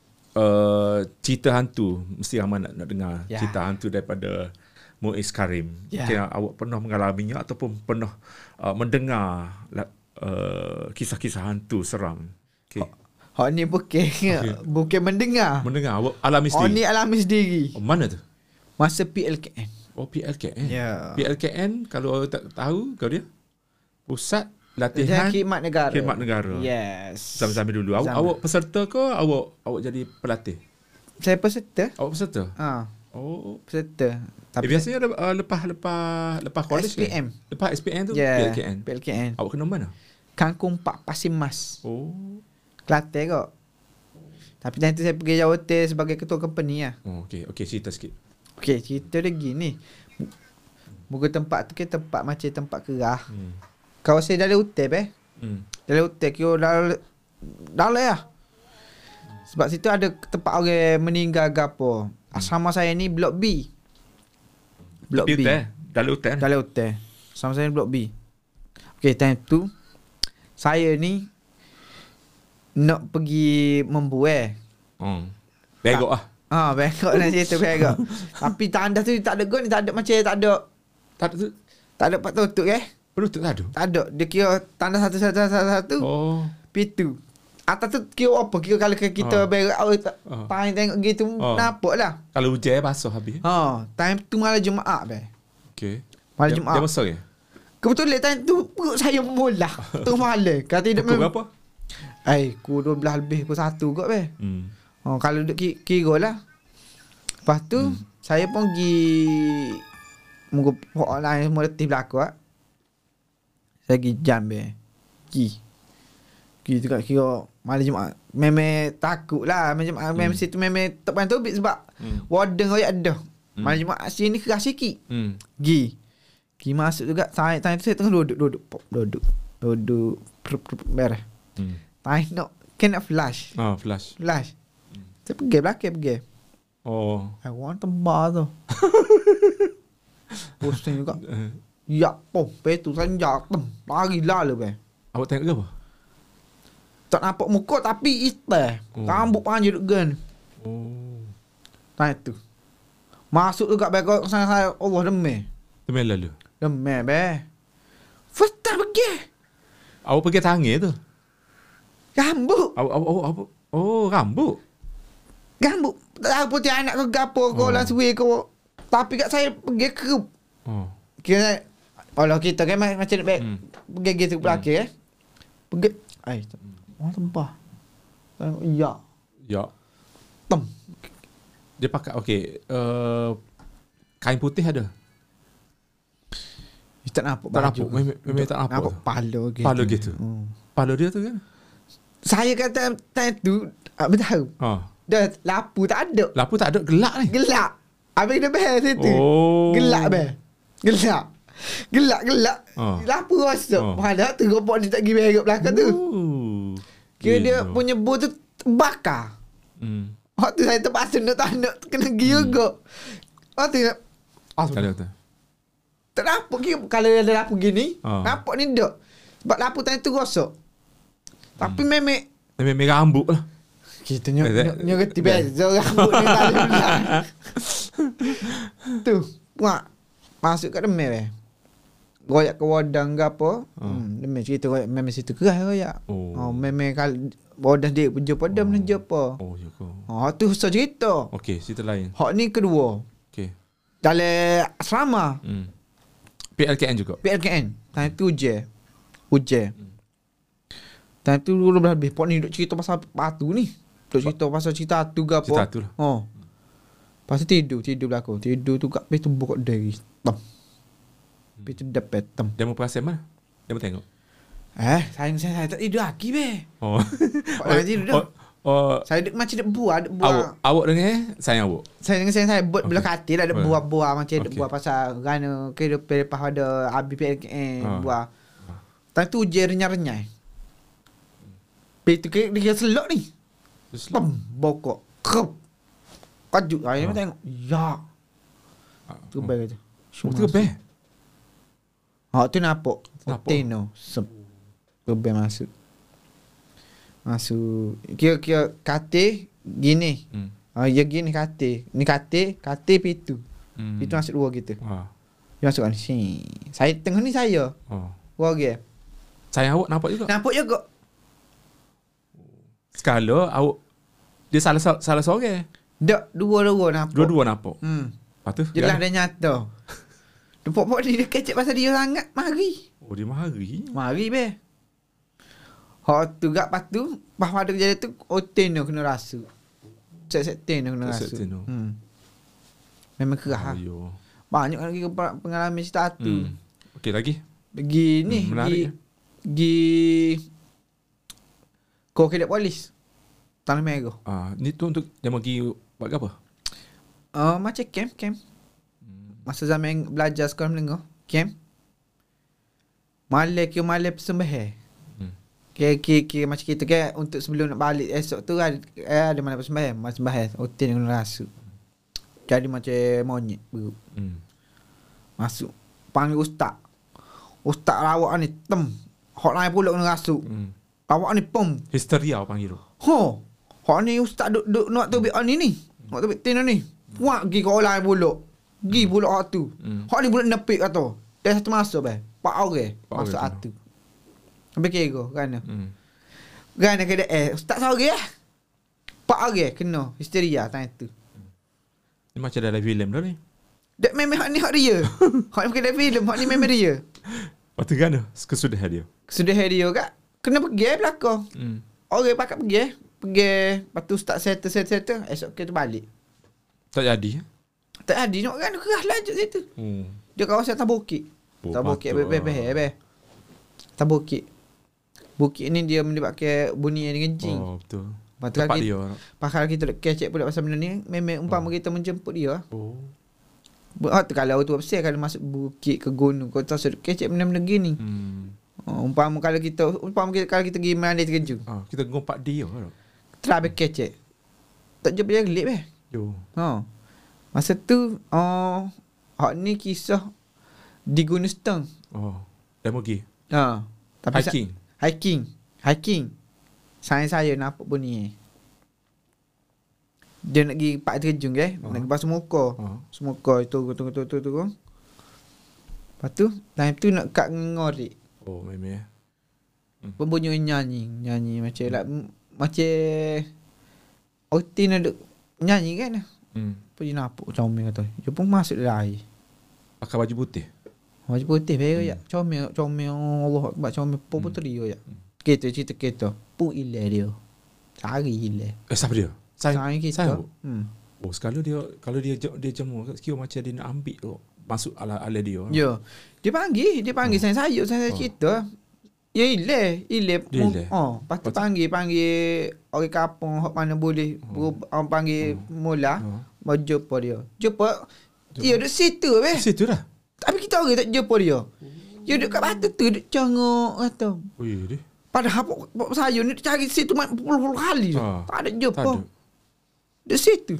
Uh, cerita hantu mesti ramai nak, nak dengar ya. Cerita hantu daripada Muiz Karim. Ya. Mungkin awak pernah mengalaminya ataupun pernah uh, mendengar uh, kisah-kisah hantu seram. Okey. Hak ni bukan okay. bukan mendengar. Mendengar awak alami Oh sendiri. ni alami sendiri. Oh, mana tu? Masa P L K N. Oh, P L K N. Ya. P L K N kalau awak tak tahu kau dia Pusat Latihan Khidmat Negara. Khidmat Negara. Yes. Zaman-zaman dulu. Awak, Zaman. awak peserta ke awak awak jadi pelatih? Saya peserta. Awak peserta? Ha, Oh. peserta. Tapi eh, biasanya uh, lepas lepas lepas college S P M. Kan? Lepas S P M tu Yeah, P L K N. P L K N. Awak kena mana? Kangkung Pak Pasim Mas. Oh. Kelantan kok. Tapi time tu saya pergi Jawa Hotel sebagai ketua company lah. Oh, okey. Okey, cerita sikit. Okey, cerita dia gini. Muka tempat tu kan tempat macam tempat kerah. Hmm. Kawasan dalam hotel eh. Hmm. Dalam hotel kira dalam dalam lah. Sebab situ ada tempat orang meninggal ke apa. Asrama saya ni blok B. Blok Tapi B. hotel, dalam hotel. Dalam hotel. Asrama saya ni blok B. Okey, time tu saya ni nak pergi membuai. Hmm. Begok ah. Ah, bengkok nak cerita bengkok. Tapi tanda tu tak ada gun, tak ada macam tak ada Tak ada tu. tak ada pak tutup eh. Penutup tak ada. Tak ada. Dia kira tanda satu satu satu satu. Oh. Pintu. Atas tu kira apa? Kira kalau kita Oh. berak awak tak Oh. paling tengok gitu Oh. nampak lah. Kalau hujan basah habis. Ha, time tu malam Jumaat be. Okey. Malam Jam- Jumaat. Jam besar ke? Kebetulan time tu perut saya mula. Tengah malam. Kata tidak Pukul berapa? Eh, ku dua belas lebih, ku satu kot be. Hmm. Oh, kalau duduk ki- kira lah. Lepas tu hmm. saya pun pergi muka pokok lain semua letih belakang. Saya pergi jam be. Pergi. Pergi tu kat kira malam Jumaat. Memang takut lah. Malam Jumaat. Memang Hmm. situ memang tak payah tobik sebab Hmm. warden kau ada. Hmm. Malam Jumaat sini keras sikit. Hmm. Pergi. Pergi masuk juga. Time, time tu saya tengah duduk. Duduk. Pop, duduk. Duduk. Prup, prup, beres. Hmm. Time nak. Kena flash. Ah, flash. Flash. Saya pergi belakang pergi. Oh. I want tembar tu. Pusing juga. Ya, pom. Lepas tu saya jatuh. Lari-lari be. Awak tengok ke apa? Tak nampak muka tapi hitam. Oh. Rambut panjang duk gen. Oh. Time tu. Masuk juga be kau sana saya. Allah demi. Demi lalu. Demi be. First time pergi. Awak pergi tangis tu. Rambut. Awak awak awak. awak- Oh, rambut. Rambut. Tak tahu putih anak ke gapo kau Oh. lah suwe kau. Tapi kat saya pergi ke. Oh. Kira kalau kita kan ma- macam nak Hmm. pergi gitu belakang eh. Pergi. Ai. Orang tempah. Tengok ya. Ya. Tem. Dia pakai okey, uh, kain putih ada. Dia tak nampak Tak baju. nampak. Memang- memang tak nampak Nampak tu. pala gitu. Pala gitu. Hmm. Kepala dia tu kan? Saya kata time tu apa tahu. Ha. Dah lapu tak ada. Lapu tak ada, gelak ni. Gelak. Habis dia behel situ. Oh. Gelak be. Gelak. Gelak gelak. Ah. Lapu rosak. Ah. Mana tu robot dia tak pergi berak belakang tu. Oh. Kira dia Gila. punya bau tu terbakar. Hmm. Waktu saya terpaksa nak tak nak kena pergi juga. Waktu nak Ah, tak ada tu. tak nampak kira kalau ada lapu gini. Ah. Nampak ni tak. Sebab lapu tadi tu rosak. Tapi memang Memang merah rambut lah. kita nyok Eh, that- nyok nyok reti beza rambut ni tak ada belah. Tu, puak masuk kat demel eh. Goyak ke wadang ke apa. Ah. Hmm, demel cerita goyak memang situ keras goyak. Oh. Oh, memang kalau wadang dia pun jumpa dia mana jumpa. Oh, ya ke. Ha tu susah cerita. Okey, cerita lain. Hak ni kedua. Okey. Dalam asrama Hmm. P L K N juga. P L K N. Time tu ujian. Ujian. Time tu dulu dah habis. Pok ni duk cerita pasal batu ni. Duk cerita pasal cerita tu ke apa. Cerita tu lah. Oh. Lepas tu tidur. Tidur belakang. Tidur tu kat pintu buka dari. Tam. Pintu dapat tam. Dia mau perasan mana? Dia mau tengok. Eh, sayang saya, saya tak tidur lagi be. Oh. Kau dah tidur dah. Oh, oh, Saya duk macam duk buah. Duk buah. awak awak dengar eh? Sayang awak. Saya dengan saya, saya buat Okey. belah katil ada Boleh. buah-buah macam ada Okey. buah pasal kerana kehidupan lepas ada habis P L K N Ah. buah. Time tu ujian renyah-renyah. Lepas tu dia kira selok ni. Terus Pem, bokok. Kep. Kajut. Saya Ah. tengok. Ya. Tu baik kata. Oh, tu best. Ha, tu nampak. Nampak. Tino. Sep. Kebel masuk. Masuk. Kira-kira katil gini. Hmm. Ah, ya gini katil. Ni katil, katil pintu. Hmm. Pintu masuk dua gitu. Ah. Dia masuk kan. Si. Saya tengah ni saya. Oh. Dua orang. Sayang awak nampak juga. Nampak juga. Skala awak dia salah salah seorang. Dak dua-dua nampak. Dua-dua nampak. Hmm. Lepas tu Jelas kan? dia nyata. Depok-pok ni dia kecek pasal dia sangat. Mari. Oh dia mari. Mari be. Hak tu gak pas tu, pas pada kejadian tu oten kena rasa. Set-set ten kena rasa. Set-set ten. Hmm. Memang kerah. Oh, yo. Banyak lagi pengalaman cerita tu. Hmm. Okey lagi. Pergi ni, Hmm, pergi menarik, ya. pergi kau kedai polis. Tanah Merah. Ah, ni tu untuk dia pergi buat apa? Uh, macam camp, camp. Masa zaman belajar sekolah menengah, camp. Malam ke malam persembahan. Hmm. Kira, kira, kira macam kita kan untuk sebelum nak balik esok tu ada, eh, ada malam persembahan. Malam persembahan, hotel yang kena rasa. Jadi macam monyet beruk. Hmm. Masuk. Panggil ustaz. Ustaz lawak ni, tem. Hak lain pula kena rasa. Hmm. Lawak ni, pom. Histeria panggil tu. Ho. Hak ni ustaz duk duk nak tu biar ni ni. Nak tu biar ni. Puak pergi ke orang pula. Pergi pula hak tu. Hmm. Hak ni pula nepik kata. Dia satu masuk bah. Pak orang Pak masuk orang atu. Sampai kira kan. Hmm. Kan kena eh ustaz sorang ah. Pak orang kena histeria time tu. Ni macam dalam filem dah ni. Dek memang hak ni hak dia. Hak ni bukan dalam filem, hak ni memang dia. Lepas tu kan kesudahan dia. Sudah dia kak. Kena pergi eh belakang. Hmm. Orang pakat pergi eh. Pergi. Lepas tu ustaz settle settle settle. Esok kita balik. Tak jadi. Tak ada nak kan kerah lanjut situ. Hmm. Dia kawasan atas bukit. Oh, Atas bukit patut beh beh beh. Atas bukit. Bukit ni dia menyebabkan bunyi yang kencing. Oh betul. Lepas tu Tempat kita, dia. pasal kita nak kecek pula pasal benda ni, memang umpama kita menjemput dia. Oh. Oh, tu kalau tu apa kalau masuk bukit ke gunung kau tak sedap kecek benda-benda gini. Hmm. Oh, umpama kalau kita umpama kita, kalau kita pergi mandai terkejut. Ah, kita ngompak dia kan. Terabe kecek. Tak jumpa dia gelip eh. Yo. Ha. Masa tu oh hak ni kisah di Gunung Steng. Oh. Dah pergi. Ha. Tapi Hiking. Sa- hiking. Hiking. Saya saya nampak bunyi. Dia nak pergi Pak Terjun ke, uh-huh. nak pergi basuh muka. Oh. Semuka itu tunggu tunggu tunggu tunggu. Lepas tu time tu nak kat ngorek. Oh, memang. Hmm. Pembunyi nyanyi, nyanyi macam like, macam Otin ada nyanyi kan. Hmm. Pergi nampak comel kata. Dia pun masuk dalam air. Pakai baju putih. Baju putih baik hmm. ya. Comel comel Allah Akbar comel pun Hmm. puteri ya. Kita cerita kita. Pu ilah dia. Sari ilah. Eh, siapa dia? Saya. Sari kita. Saya. Hmm. Oh, sekali dia kalau dia dia jemur kira macam dia nak ambil tu. Masuk ala ala dia. Ya. Dia panggil, dia panggil Oh. saya sayuk saya Oh. cerita. Ya ilah, ilah. Dia ilah. Oh, lepas tu Lepas tu- panggil panggil orang kampung hok mana boleh. Oh. Orang panggil mula. Oh. Mau jumpa dia. Jumpa. Dia duduk situ weh. Situ dah. Tapi kita orang tak jumpa dia. Dia duduk kat batu tu duduk cengok kata. Oh, ya dia. Padahal pok, pok sayur ni cari situ puluh-puluh kali tu. Ah. Tak ada Tak jumpa. ada. Di situ.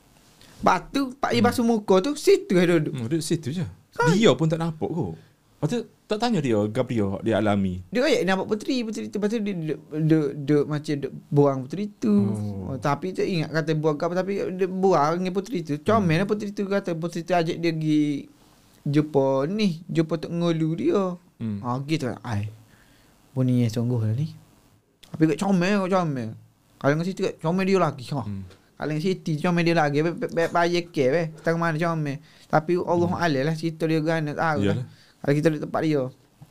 Batu Pak I Hmm. basuh muka tu situ dia duduk. Hmm, duduk situ je. Dia pun tak nampak kot. Lepas tu tak tanya dia Gabriel dia alami. Dia kayak nampak puteri puteri tu. Lepas tu dia duduk, duduk, duduk macam duduk buang puteri tu. Oh. Oh, tapi tak ingat kata buang apa. Tapi dia buang dengan puteri tu. Comel lah puteri tu kata. Puteri tu ajak dia pergi jumpa ni. Jumpa Tok Ngolu dia. Hmm. Ha gitu kan. Ai. Bunyi sungguh lah ni. Tapi kat comel kat comel. Kalau dengan situ kat comel dia lagi. Ha. Hmm. Kalau dengan situ comel dia lagi. Bayar ke weh. Setengah mana comel. Tapi Allah hmm. alih lah cerita dia kan. Tak tahu lah. Yalah. Kalau kita duduk tempat dia.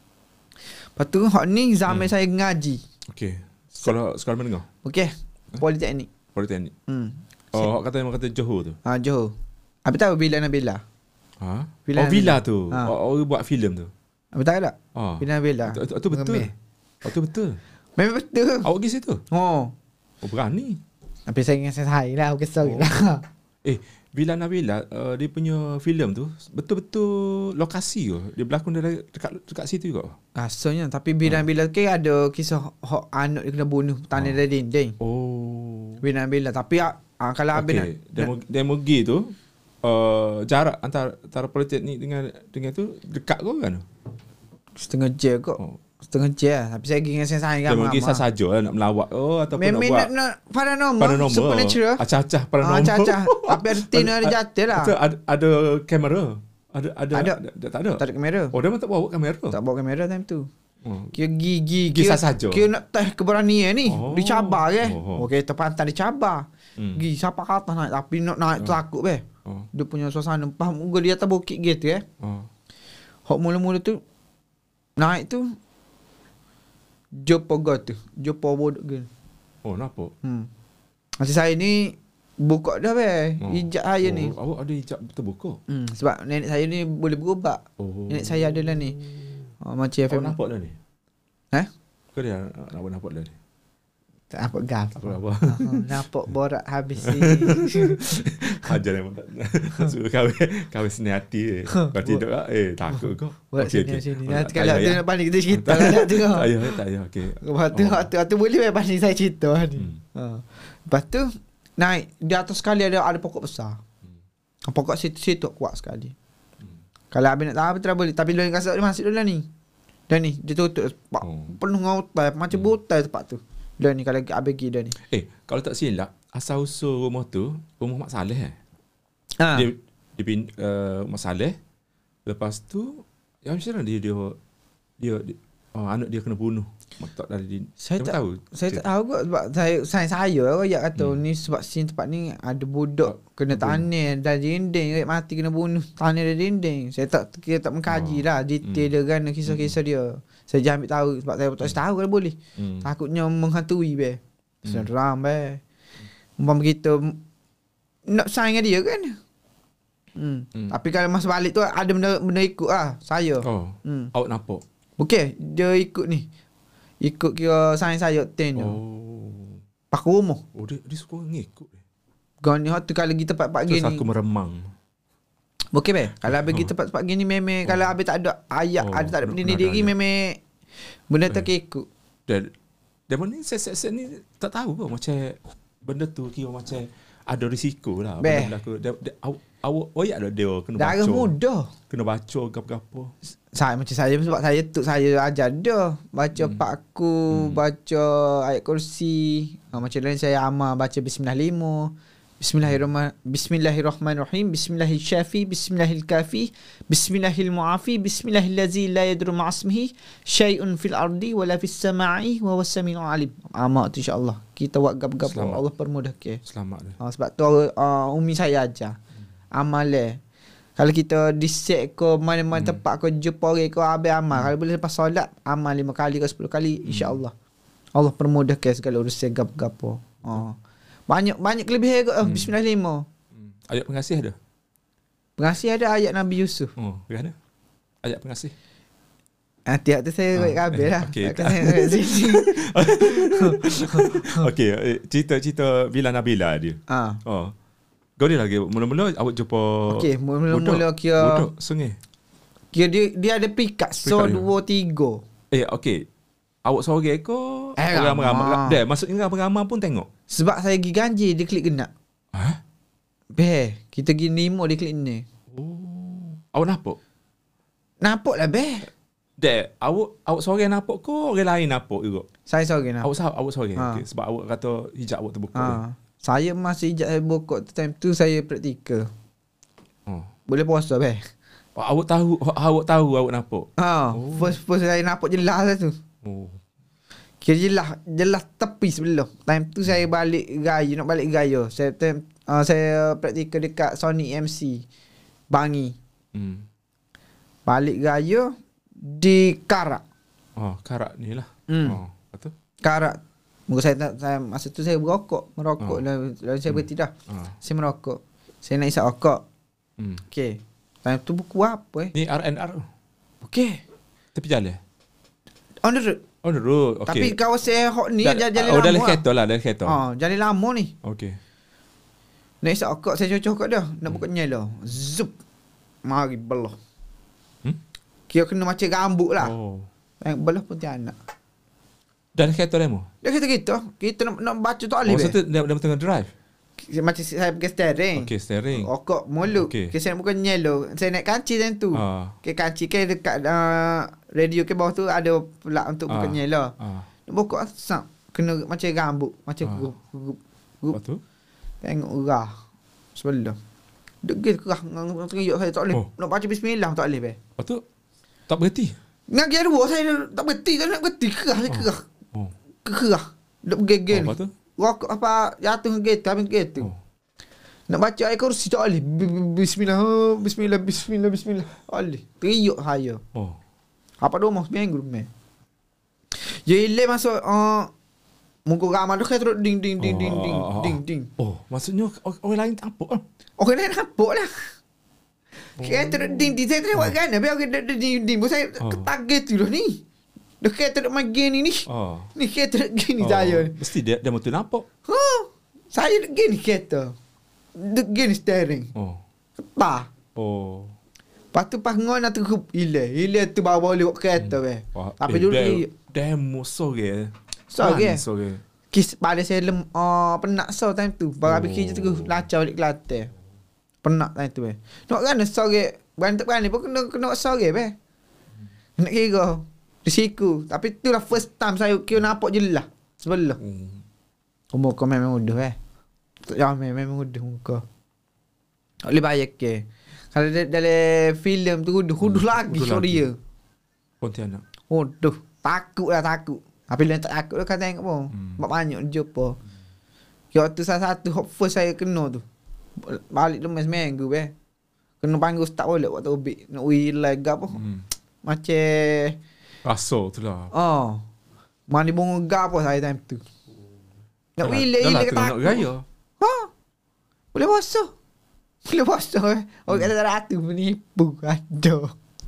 Lepas tu hak ni zaman Hmm. saya ngaji. Okey. Sekolah sekolah menengah. Okey. Politeknik. Politeknik. Hmm. Oh, hak kata memang kata Johor tu. Ha Johor. Apa tahu Bila Nabila? Ha? Villa oh, villa Nabila. tu. Ha. Oh, orang buat filem tu. Apa tahu tak? Ah. Bila Nabila. Itu, itu, itu betul. Mengemih. Oh, itu betul. Memang betul. Awak pergi situ? Oh. Oh, berani. Tapi saya ingat saya lah. Bukan sorry Oh. lah. Eh, Villa Nabila, uh, dia punya filem tu betul-betul lokasi ke? Dia berlakon dalam dekat dekat situ juga. Rasanya. Tapi Bila Nabila ke ada kisah hak anak dia kena bunuh. Tanah Oh. dari dinding. Oh. Bila Nabila. Tapi ah, kalau Abin nak, Okey, demo demo G tu uh, jarak antara antara politeknik dengan dengan tu dekat ke kan? setengah jam kot. Oh. Setengah jam. Tapi saya pergi dengan saya sayang Demo G ramai-ramai. saja lah nak melawat oh ataupun Memang nak buat nak, nak paranormal, paranormal. supernatural. Acah-acah paranormal. Ah, acah-acah. Tapi ada tina, ada jatuh lah. Betul, ada, ada kamera. Ada ada Ada. ada, tak ada. Tak ada kamera. Oh, dia memang tak bawa kamera. Tak bawa kamera time tu. Oh. Kira gigi. Gigi Kira, saja. kira nak teh keberanian ni. Oh. Dicabar ke. Oh, oh. Oh, kereta pantai dicabar. Hmm. Gi siapa kata naik. Tapi nak naik tu takut be. Oh. Dia punya suasana. Faham muka dia atas bukit gitu eh. Oh. Hok mula-mula tu. Naik tu. Jopo go tu. Jopo bodoh ke. Oh, nampak. Hmm. Macam saya ni. Buka dah be. Oh. Hijab saya oh, ni. Awak ada hijab terbuka? Hmm. Sebab nenek saya ni boleh berubat. Oh. Nenek saya adalah ni. Oh, macam F Awak M. nampak dah ni? Eh? Kau dia nak nak nampak dah ni? Tak nampak gap. Tak apa-apa. Oh, nampak borak habis ni. Ajar memang tak tak suka kahwin kahwin seni hati. Kau tidur tak? Eh, takut kau. Borak Okey, sini okey. sini. Oh, Nanti tak kalau payah, dia ya. nak panik kita cerita lah nak tengok. Tak payah, tak payah. Okey. Lepas tu, Oh. tu, tu boleh baik panik saya cerita ni. Hmm. Ha. Lepas tu, naik. Di atas sekali ada ada pokok besar. Hmm. Pokok situ-situ kuat sekali. Hmm. Kalau habis nak tahu, tak boleh. Tapi dia kasut dia masuk dulu lah ni. Dan ni, dia tutup. Oh. Penuh dengan hutan. Macam Hmm. butai tempat tu. Dan ni, kalau habis pergi dah ni. Eh, kalau tak silap, asal usul rumah tu, rumah Mak Saleh eh? Ha. Dia dia pin uh, Mak Saleh. Lepas tu, yang macam mana dia dia dia, dia oh, anak dia kena bunuh. Tak dari dia. Saya Dia tak tahu. Saya tak tahu kot sebab saya saya saya royak kata Hmm. ni sebab sini tempat ni ada budak Oh, kena betul. tanah dan dinding royak mati kena bunuh tanah dan dinding. Saya tak kira tak mengkaji Oh. lah detail Hmm. dia kan kisah-kisah dia. Saya je ambil tahu sebab saya tak tahu kalau boleh. Hmm. Takutnya menghantui be. Hmm. Seram be. Umpama kita nak sayang dengan dia kan. Hmm. Hmm. Tapi kalau masa balik tu ada benda benda ikut lah saya. Oh, Hmm. awak nampak? Okey, dia ikut ni. Ikut kira sayang saya ten. Oh. Oh. Pakai rumah. Oh, dia, dia suka ngikut. Kau ni hot tu kalau pergi tempat-tempat Terus gini. aku meremang. Okey be. Kalau habis pergi Oh. tempat-tempat gini memang kalau habis tak ada ayat, Oh, ada tak ada nak- pendiri nak ada diri ayat. memang benda tak Eh. ikut. Dan dan ni set-set ni tak tahu pun macam benda tu kira macam ada risiko lah. Beh. Benda berlaku. Dia, dia, awak awak oyak dah dia kena Darah baca. muda. Kena baca gapo-gapo. Saya macam saya sebab saya tu saya ajar dia baca Hmm. Pak Aku, Hmm. baca ayat kursi. Ha, macam lain saya amal baca bismillah lima. Bismillahirrahmanirrahim. Bismillahirrahmanirrahim. Bismillahirrahmanirrahim. Bismillahirkafi. Bismillahirmuafi. Bismillahillazi la yadru ma'asmihi syai'un fil ardi wala fis sama'i wa huwas samiul alim. Amak tu insya-Allah. Kita buat gap-gap Selamat. Allah permudah ke. Selamat dia. Ha, sebab tu uh, umi saya ajar. Amal le. Kalau kita disek ke mana-mana Hmm. tempat ke jumpa orang ke habis amal. Kalau boleh lepas solat amal lima kali ke sepuluh kali insya-Allah. Allah permudah ke segala urusan gap-gapo. Ha. Banyak banyak kelebihan ke uh, Hmm. bismillah lima. Hmm. Ayat pengasih ada? Pengasih ada ayat Nabi Yusuf. Oh, kan ada? Ayat pengasih. Ah, tiap tu saya Ah, buat kabel eh, lah. okey. Takkan saya buat sini. Okey, eh, cerita-cerita Bila Nabila dia. Ah. Oh. Kau dia lagi mula-mula awak jumpa Okey, mula-mula budak. kira Budak sungai. kira dia dia ada pikat so Pikat dia. dua tiga. Eh, okey. Awak seorang ke Eh, ramai-ramai? ramai. Dah, maksudnya ramai-ramai pun tengok. Sebab saya pergi ganjil dia klik genak. Hah? Beh, kita pergi lima dia klik ni. Oh. Awak nampak? Nampak lah beh. Dek, awak awak seorang nampak ke orang lain nampak juga? Saya sorry nak. Awak sah, awak seorang. Ha. Okey, sebab awak kata hijab awak terbuka. Ha. Saya masih ijat saya bokok tu time tu saya praktikal. Oh. Boleh puasa beh. Awak tahu awak tahu awak nampak. Ha, Oh. first first saya nampak jelas lah tu. Oh. Kira jelas jelas tepi sebelum. Time tu saya balik gaya, nak balik gaya. Saya time, uh, saya praktikal dekat Sony M C Bangi. Hmm. Balik gaya di Karak. Oh, karak ni lah. Hmm. Oh, betul. Karak. Muka saya tak saya masa tu saya berokok, merokok Oh. lalu, lalu saya berhenti dah. Ah. Saya merokok. Saya nak isap rokok. Hmm. Okey. Time tu buku apa eh? Ni R and R. Okey. Tepi jalan. On the road. On the road. Okey. Tapi kawasan hot ni Dah- jalan oh, lama. dalam kereta lah, dalam kereta. Ha, jalan lama ni. Okey. Nak isap rokok saya cocok kat dia. Nak buka nyala. Zup. Mari belah. Hmm? Kira kena macam rambut lah. Oh. Yang belah pun tiada. Dalam kereta demo. Dia kata kita, kita nak, nak baca tak Oh, boleh. maksud tu dia, dia tengah drive. Macam saya pakai steering. Okey, steering. Rokok mulut. Okey. Okay. Saya bukan nyelo. Saya naik kanci time tu. Ah. Okay, kanci ke dekat uh, radio ke bawah tu ada pula untuk buka Ah. nyelo. Ah. Nak buka asap. Kena macam rambut. Macam Ah. gup, gup, gup. Lepas tu? Tengok urah. Sebelum. Degil kerah. Tengok saya tak boleh. Oh. Nak baca bismillah tak boleh. Be. Lepas tu tak berhenti. Ngagi ada dua saya tak berhenti, tak nak berhenti. Kerah, saya kerah. Oh. Kerah. Nak bergegel. Oh, apa tu? Rokok apa, jatuh ke kereta, habis kereta. Oh. Nak baca ayat kursi tak boleh. Bismillah, oh, bismillah, bismillah, bismillah. Boleh. Teriuk saya. Oh. Apa dua mau seminggu rumah. Ya ile masuk uh, muka ramai tu kan terus ding ding ding ding ding ding ding. Oh, maksudnya orang lain tak apa. Orang lain nampak lah. Kira terus ding ding. Saya tengok kan. Biar orang ding ding. Saya ketaget tu lah ni. Dia kira terus main gini ni. Ni kira terus gini saya. Mesti dia dia betul nampak. Ha. Saya gini kereta. Dia gini steering. Oh. Ketah. Oh. Lepas tu pas ngoi nak terus ile. Ile tu bawa boleh buat kereta weh. Tapi dulu dia demo sore. Sore. Sore. Kis pada saya lem uh, penat so time tu. Baru habis kerja terus lacau balik Kelantan. Penat time tu weh. Nak kan sore bantuk berani pun kena kena sore weh. Nak kira risiko. Tapi tu lah first time saya kira nampak jelas sebelah. Hmm. Umur kau memang mudah weh. Ya memang mudah muka. Tak boleh bayar ke. Kalau dalam filem tu huduh, huduh lagi Korea. Pontianak. Huduh, takut lah takut. Tapi dia tak takut lah kata tengok pun. Hmm. Buat banyak dia jumpa. Kira tu salah satu hop first saya kena tu. Balik lemas seminggu be. Kena panggil ustaz boleh waktu ubik. Nak wheel leg apa. Hmm. Macam Rasa tu lah. Oh. Mandi bunga gap apa saya time tu. Nak wheel leg leg takut. Nak gaya. Ha. Boleh basuh. Boleh basuh eh. Orang kata tak ada hati penipu. Ada.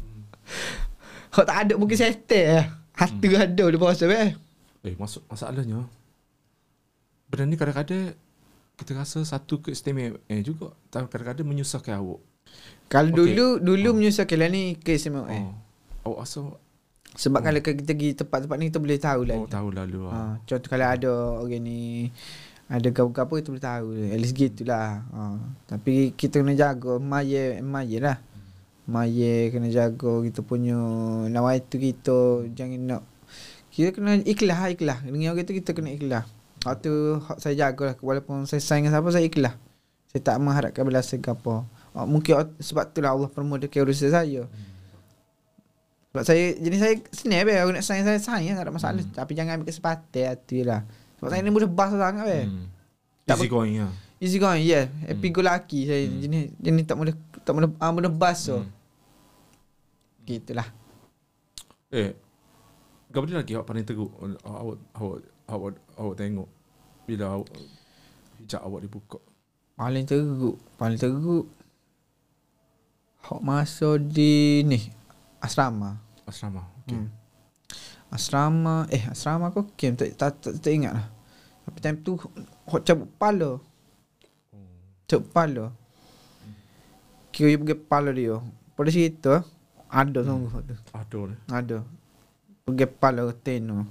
Kalau tak ada mungkin settle eh. Hati hmm. ada boleh basuh eh. Eh masuk masalahnya. Benda ni kadang-kadang kita rasa satu keistimewaan eh, juga. Tapi kadang-kadang menyusahkan awak. Kalau okay. dulu Dulu oh. menyusahkan lah ni keistimewaan eh. Oh. Awak rasa sebab oh. kalau kita pergi tempat-tempat ni kita boleh tahu lah. Oh tahu lalu ha, contoh kalau ada orang ni ada gapo-gapo kita boleh tahu. At least gitulah. Ha. Tapi kita kena jaga maya maya lah. Maya kena jaga kita punya nawai tu kita jangan nak kita kena ikhlas ikhlas. Dengan orang tu kita kena ikhlas. Hak tu hak saya jagalah walaupun saya sayang siapa saya ikhlas. Saya tak mengharapkan balasan ke apa. Ha, mungkin sebab itulah Allah permudahkan urusan saya. Sebab saya jenis saya sini be aku nak sayang saya sayang tak ada masalah. Hmm. Tapi jangan ambil kesempatan hati lah. Sebab saya ni mudah bas sangat be. Hmm. Easy going ya. Easy going yeah. Happy go lucky saya hmm. jenis jenis tak mudah tak mudah ah, mudah bas so. Hmm. Gitulah. Eh. Gapo lagi awak paling teruk awak awak awak awak tengok bila awak hijab awak dibuka. Paling teruk, paling teruk. Hak masa di ni asrama. Asrama. Okey. Hmm. Asrama eh asrama kau game tak tak, tak tak ingat lah. Tapi time tu hok cabut kepala. Hmm. Cabut kepala. Hmm. Kira dia pergi kepala dia. Pada situ ada hmm. sungguh tu. Ada ni. Ada. Pergi kepala teno.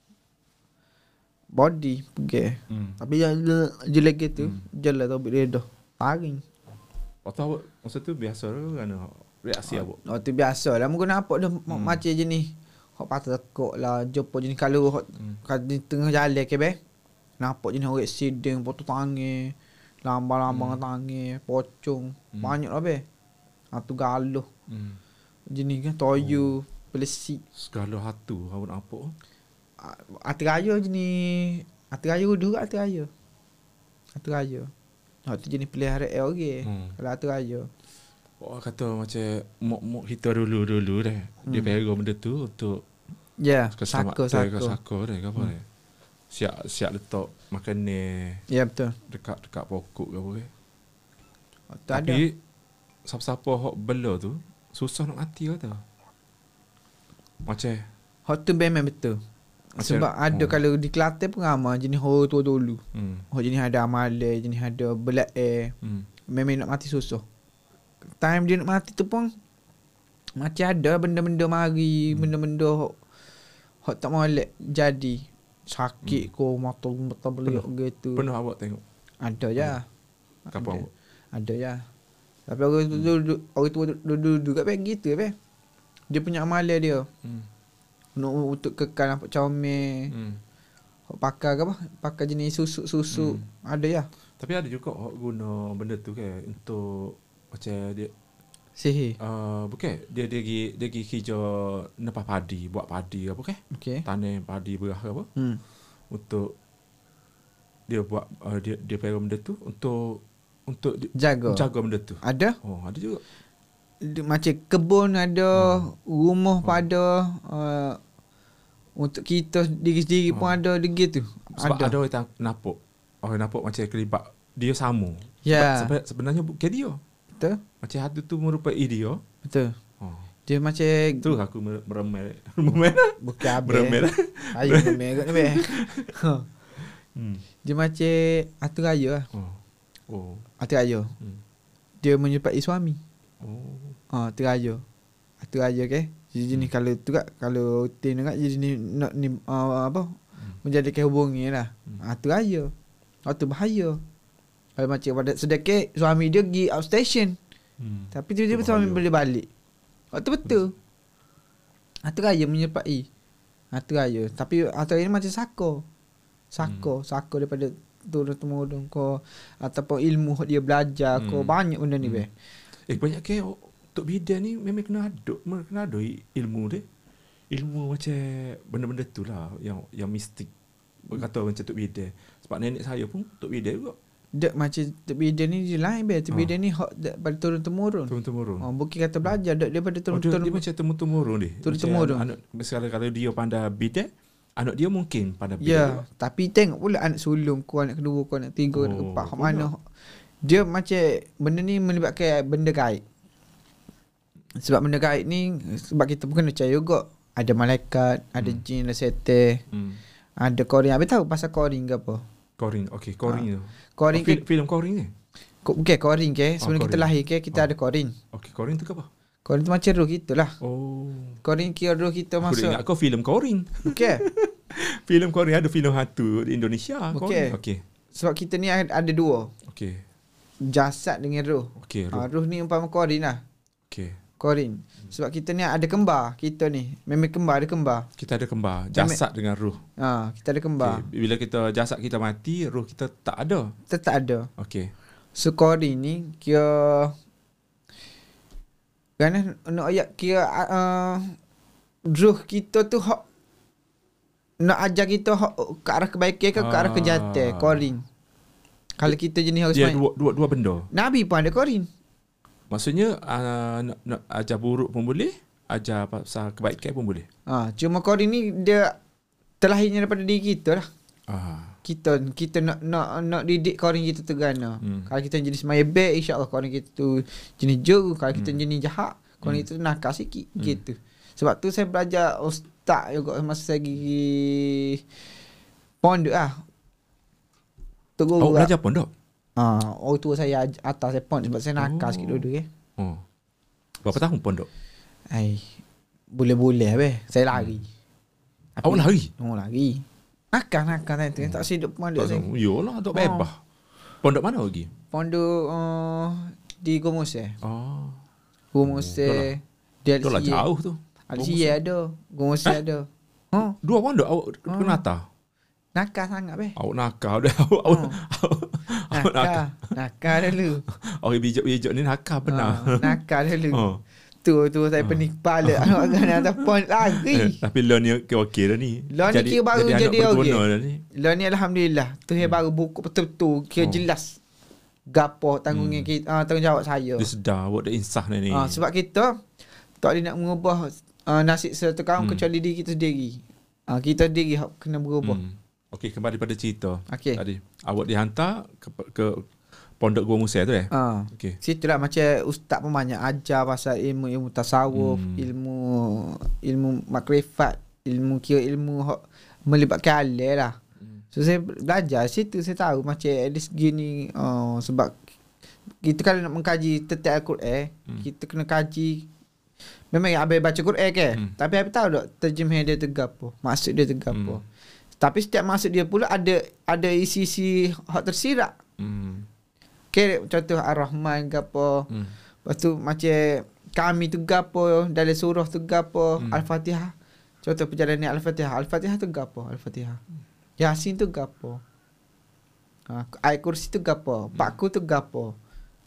Body pergi. Hmm. Tapi yang jelek gitu, hmm. jelas tu dia dah taring. Atau awak masa tu biasa ke kerana reaksi awak? Oh, tu biasa lah. Mungkin nampak dah hmm. macam jenis hok patah tekuk lah. Jumpa jenis kalau hok hmm. di tengah jalan ke be. Nampak jenis orang accident, potong tangan, lambang-lambang hmm. tangan, pocong. Hmm. Banyak lah be. Hatu galuh. Hmm. Jenis kan toyu, oh. pelesik. Segala hatu awak nampak. Hati raya jenis hati raya dulu hati raya. Hati raya. Oh, tu jenis pelihara air okay. Hmm. Kalau hati raya. Oh kata macam mok-mok kita dulu-dulu dah. Hmm. Dia pegang benda tu untuk ya, yeah, sako sako. Sako dah ke apa hmm. dah. Siap siap letak makanan. Ya yeah, betul. Dekat-dekat pokok ke apa ke. Oh, tapi siapa-siapa hok bela tu susah nak mati kata. Macam hot tu memang betul. Macam sebab ada oh. kalau di Kelantan pun ramai jenis hot tu dulu. Hmm. Hot jenis ada amalan, jenis ada belak air. Hmm. Memang nak mati susah. Time dia nak mati tu pun macam ada benda-benda mari, hmm. benda-benda hok hok tak molek jadi sakit hmm. ko mata mata beliau gitu. Pernah awak tengok? Ada je. Hmm. Kapan awak? Ada je. Tapi orang tu duduk orang tu duduk kat beg gitu be. Dia punya amalan dia. Hmm. Nak untuk kekal nampak comel. Hmm. Pakai ke apa? Pakai jenis susuk-susuk. Hmm. Ada ya. Tapi ada juga hok guna benda tu ke untuk macam dia Sihir. Uh, bukan dia dia pergi dia pergi kerja nepah padi, buat padi apa ke? Okey. Tanam padi berah ke apa? Hmm. Untuk dia buat uh, dia dia pera benda tu untuk untuk di, Jaga. jaga benda tu. Ada. Oh, ada juga. Dia macam kebun ada, Hmm. rumah pun ada, uh, untuk kita diri-sendiri pun ada gitu. Sebab ada, Ada. orang tak nampak. Orang nampak macam kelibat dia sama. Ya. Sebab, sebenarnya bukan dia. Betul? Macam hati tu merupai dia. Betul. Oh. Dia macam Tu aku mer- meremel. Meremel. bukan habis. Meremel. Ayo meremel kat ni. Beh. Hmm. Dia macam atur raya lah. Oh. Oh. Atur raya. Hmm. Dia menyerupai suami. Oh. Ah, atur raya. Atur raya ke. Jadi jenis Hmm. kalau tu kat, kalau tin tu kat jadi ni nak ni uh, apa? Hmm. Menjadikan hubungi lah. Hmm. Atur raya. Atur bahaya. Kalau macam pada sedekit suami dia pergi outstation. Hmm. Tapi tiba-tiba Tu suami bahaya. boleh balik. Waktu betul. Atur raya menyerupai. Atur raya. Tapi atur raya ni macam sako. Sako. Hmm. Sako daripada turun-temurun kau. Ataupun ilmu dia belajar hmm. kau. Banyak benda ni. Hmm. Beh. Eh banyak ke Tok Bidan ni memang kena ada kena ada ilmu dia. Ilmu macam benda-benda tu lah yang yang mistik. Berkata macam Tok Bidan. Sebab nenek saya pun Tok Bidan juga. Dek macam Tok Bidan ni dia lain. Beh. Tok Ha. Bidan ni hak daripada turun-temurun. Turun-temurun. Oh, bukan kata belajar. Dek daripada Oh, dia, dia turun-temurun. macam temu-temurun dia. Turun-temurun. Macam Anak, misalnya kalau dia pandai bidan, anak dia mungkin pandai bidan. Ya, juga. tapi tengok pula anak sulung kau, anak kedua kau, anak tiga, anak Oh, keempat. Hak banyak. mana dia macam benda ni melibatkan benda gaib. Sebab benda gaib ni sebab kita pun kena percaya juga. Ada malaikat, ada Hmm. jin, ada setan, Hmm. ada koring. Habis tahu pasal koring ke apa? Koring. Okey, koring tu. Koring oh, ke fil- filem koring ni. ko- bukan koring ke? Sebelum Oh, kita koring. lahir ke kita Oh. ada koring. Okey, koring tu ke apa? Koring tu macam roh kita lah. Oh. Koring kira roh kita Aku dah masuk. ingat kau filem koring. Okey. Filem koring ada filem hantu di Indonesia. Okey. Koring. Okey. Sebab kita ni ada, ada dua. Okey. Jasad dengan roh. Okey. Ha, Roh. roh ni umpama koring lah. Okey. Korin. Sebab kita ni ada kembar. Kita ni. Memang kembar, ada kembar. Kita ada kembar, jasad dengan roh. Ha, kita ada kembar. Okay. Bila kita jasad kita mati, roh kita tak ada. Tetap ada. Okey. So Korin ni kira kerana nak ayat kira uh, roh kita tu hak nak ajar kita hak ke arah kebaikan ke ke arah Ah. kejahatan. Korin. Kalau kita jenis harus Dia main. dua, dua dua benda. Nabi pun ada Korin. Maksudnya uh, nak, nak ajar buruk pun boleh, ajar pasal kebaikan pun boleh. Ha, cuma Korin ni dia terlahirnya daripada diri kita lah. Ah. Kita kita nak nak nak didik korin kita tegana. Hmm. Kalau kita jenis maya baik, insya-Allah korin kita tu jenis jauh. Kalau kita Hmm. jenis jahat, korin Hmm. kita tu nakal sikit Hmm. gitu. Sebab tu saya belajar ustaz juga masa lagi pondok ah. Tu guru. Oh, belajar pondok? Ah, oh tu saya aj- atas saya pondok sebab saya nakal Oh. sikit dulu ke. Oh. Berapa tahun pondok? Ai. Boleh-boleh habis. Saya lari. Hmm. Awak lari? Oh lari. Nakal nakal time tu. Tak sedap pondok Tak saya. tahu. Yolah, tak Oh. bebas. Pondok mana lagi? Pondok uh, di Gomose. Oh. Gomose. Di Itulah Alsia. jauh tu. Alsia ada. Gomose ada. Oh, Dua pondok awak Oh. kena atas. nakal sangat beh. Awak nakal dah. Awak awak Oh. awak nakal. Nakal. Nakal dulu. Orang bijak-bijak ni nakal benar. Ah, nakal dulu. Oh. Tu tu saya pening kepala. Awak kena atas pon Eh, lari. tapi lo ni okey dah ni. Lo ni kira baru anak jadi berguna okey. dah ni. Lah ni alhamdulillah. Tu yang baru buku betul-betul kira Oh. jelas. Gapo tanggung Hmm. kita uh, tanggungjawab saya. Dia sedar awak dah insaf dah ni. Ah, sebab kita tak boleh nak mengubah uh, nasib satu kaum Hmm. kecuali diri kita sendiri. Ah, kita sendiri hak kena berubah. Hmm. Okey, kembali pada cerita. Okey. Tadi awak dihantar ke, ke pondok Gua Musa tu eh? Ah. Okey. Situlah macam ustaz pun banyak ajar pasal ilmu-ilmu tasawuf, Hmm. ilmu ilmu makrifat, ilmu kira ilmu hak melibatkan alih lah. Hmm. So saya belajar situ saya tahu macam at least gini uh, sebab kita kalau nak mengkaji tentang Al-Quran, Hmm. kita kena kaji. Memang habis baca Quran ke, Hmm. tapi habis tahu tak terjemah dia tu gapo, maksud dia tu gapo. Hmm. Tapi setiap maksud dia pula ada ada isi-isi hak tersirat. Hmm. Okay, contoh Ar-Rahman ke apa. Hmm. Lepas tu macam kami tu gapo, dalam surah tu gapo, Hmm. Al-Fatihah. Contoh perjalanan Al-Fatihah. Al-Fatihah tu gapo, Al-Fatihah. Yasin tu gapo. Ha, ayat kursi tu gapo, Bakku tu gapo.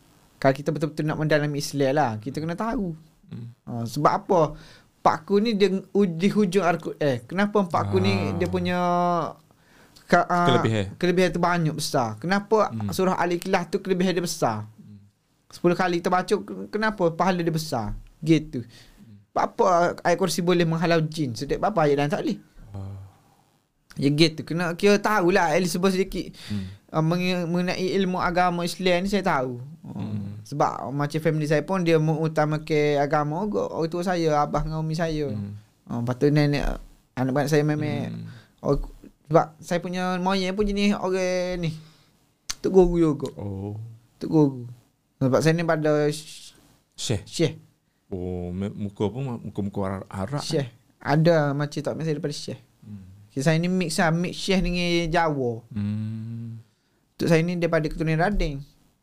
Kalau kita betul-betul nak mendalami Islam lah, kita kena tahu. Hmm. Ha, sebab apa? Pak Ku ni dia di hujung Al-Quran. Eh, kenapa Pak Ku Ah. ni dia punya ka, uh, Kelebihan. kelebihan tu banyak besar. Kenapa Hmm. surah Al-Ikhlas tu kelebihan dia besar? sepuluh kali kita baca, kenapa pahala dia besar? Gitu. Apa ayat kursi boleh menghalau jin? Sedek apa ayat dan tak boleh? Ah. Ya gitu. Kena kira tahulah at least sedikit Hmm. uh, mengenai ilmu agama Islam ni saya tahu. Hmm. Sebab macam family saya pun dia mengutamakan agama juga. Orang tua saya, abah dengan umi saya. Hmm. Uh, lepas tu nenek, anak-anak saya memang Hmm. oh, sebab saya punya moyang pun jenis orang ni Tok Guru juga. Oh. Tok Guru. Sebab saya ni pada Syekh. Syekh. Oh, me- muka pun muka-muka Arab. Syekh. Ada macam tak saya daripada Syekh. Hmm. Saya ni mix lah. Mix Syekh dengan Jawa. Hmm. Tok saya ni daripada keturunan Rading.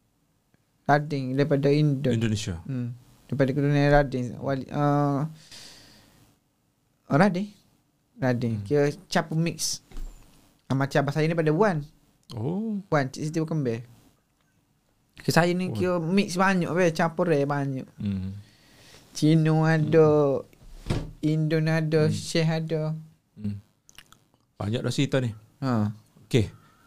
Rading daripada Indo. Indonesia. Hmm. Daripada keturunan Rading. Wali, uh, oh, Rading. Rading. Hmm. Kira campur mix. Uh, macam abah saya ni daripada Wan. Oh. Wan, Cik Siti Berkembe. Kira saya ni kira mix banyak. Campur rare banyak. Hmm. Cino ada. Indon ada. Hmm. Syekh ada. Hmm. Banyak dah cerita ni. Ha. Okey.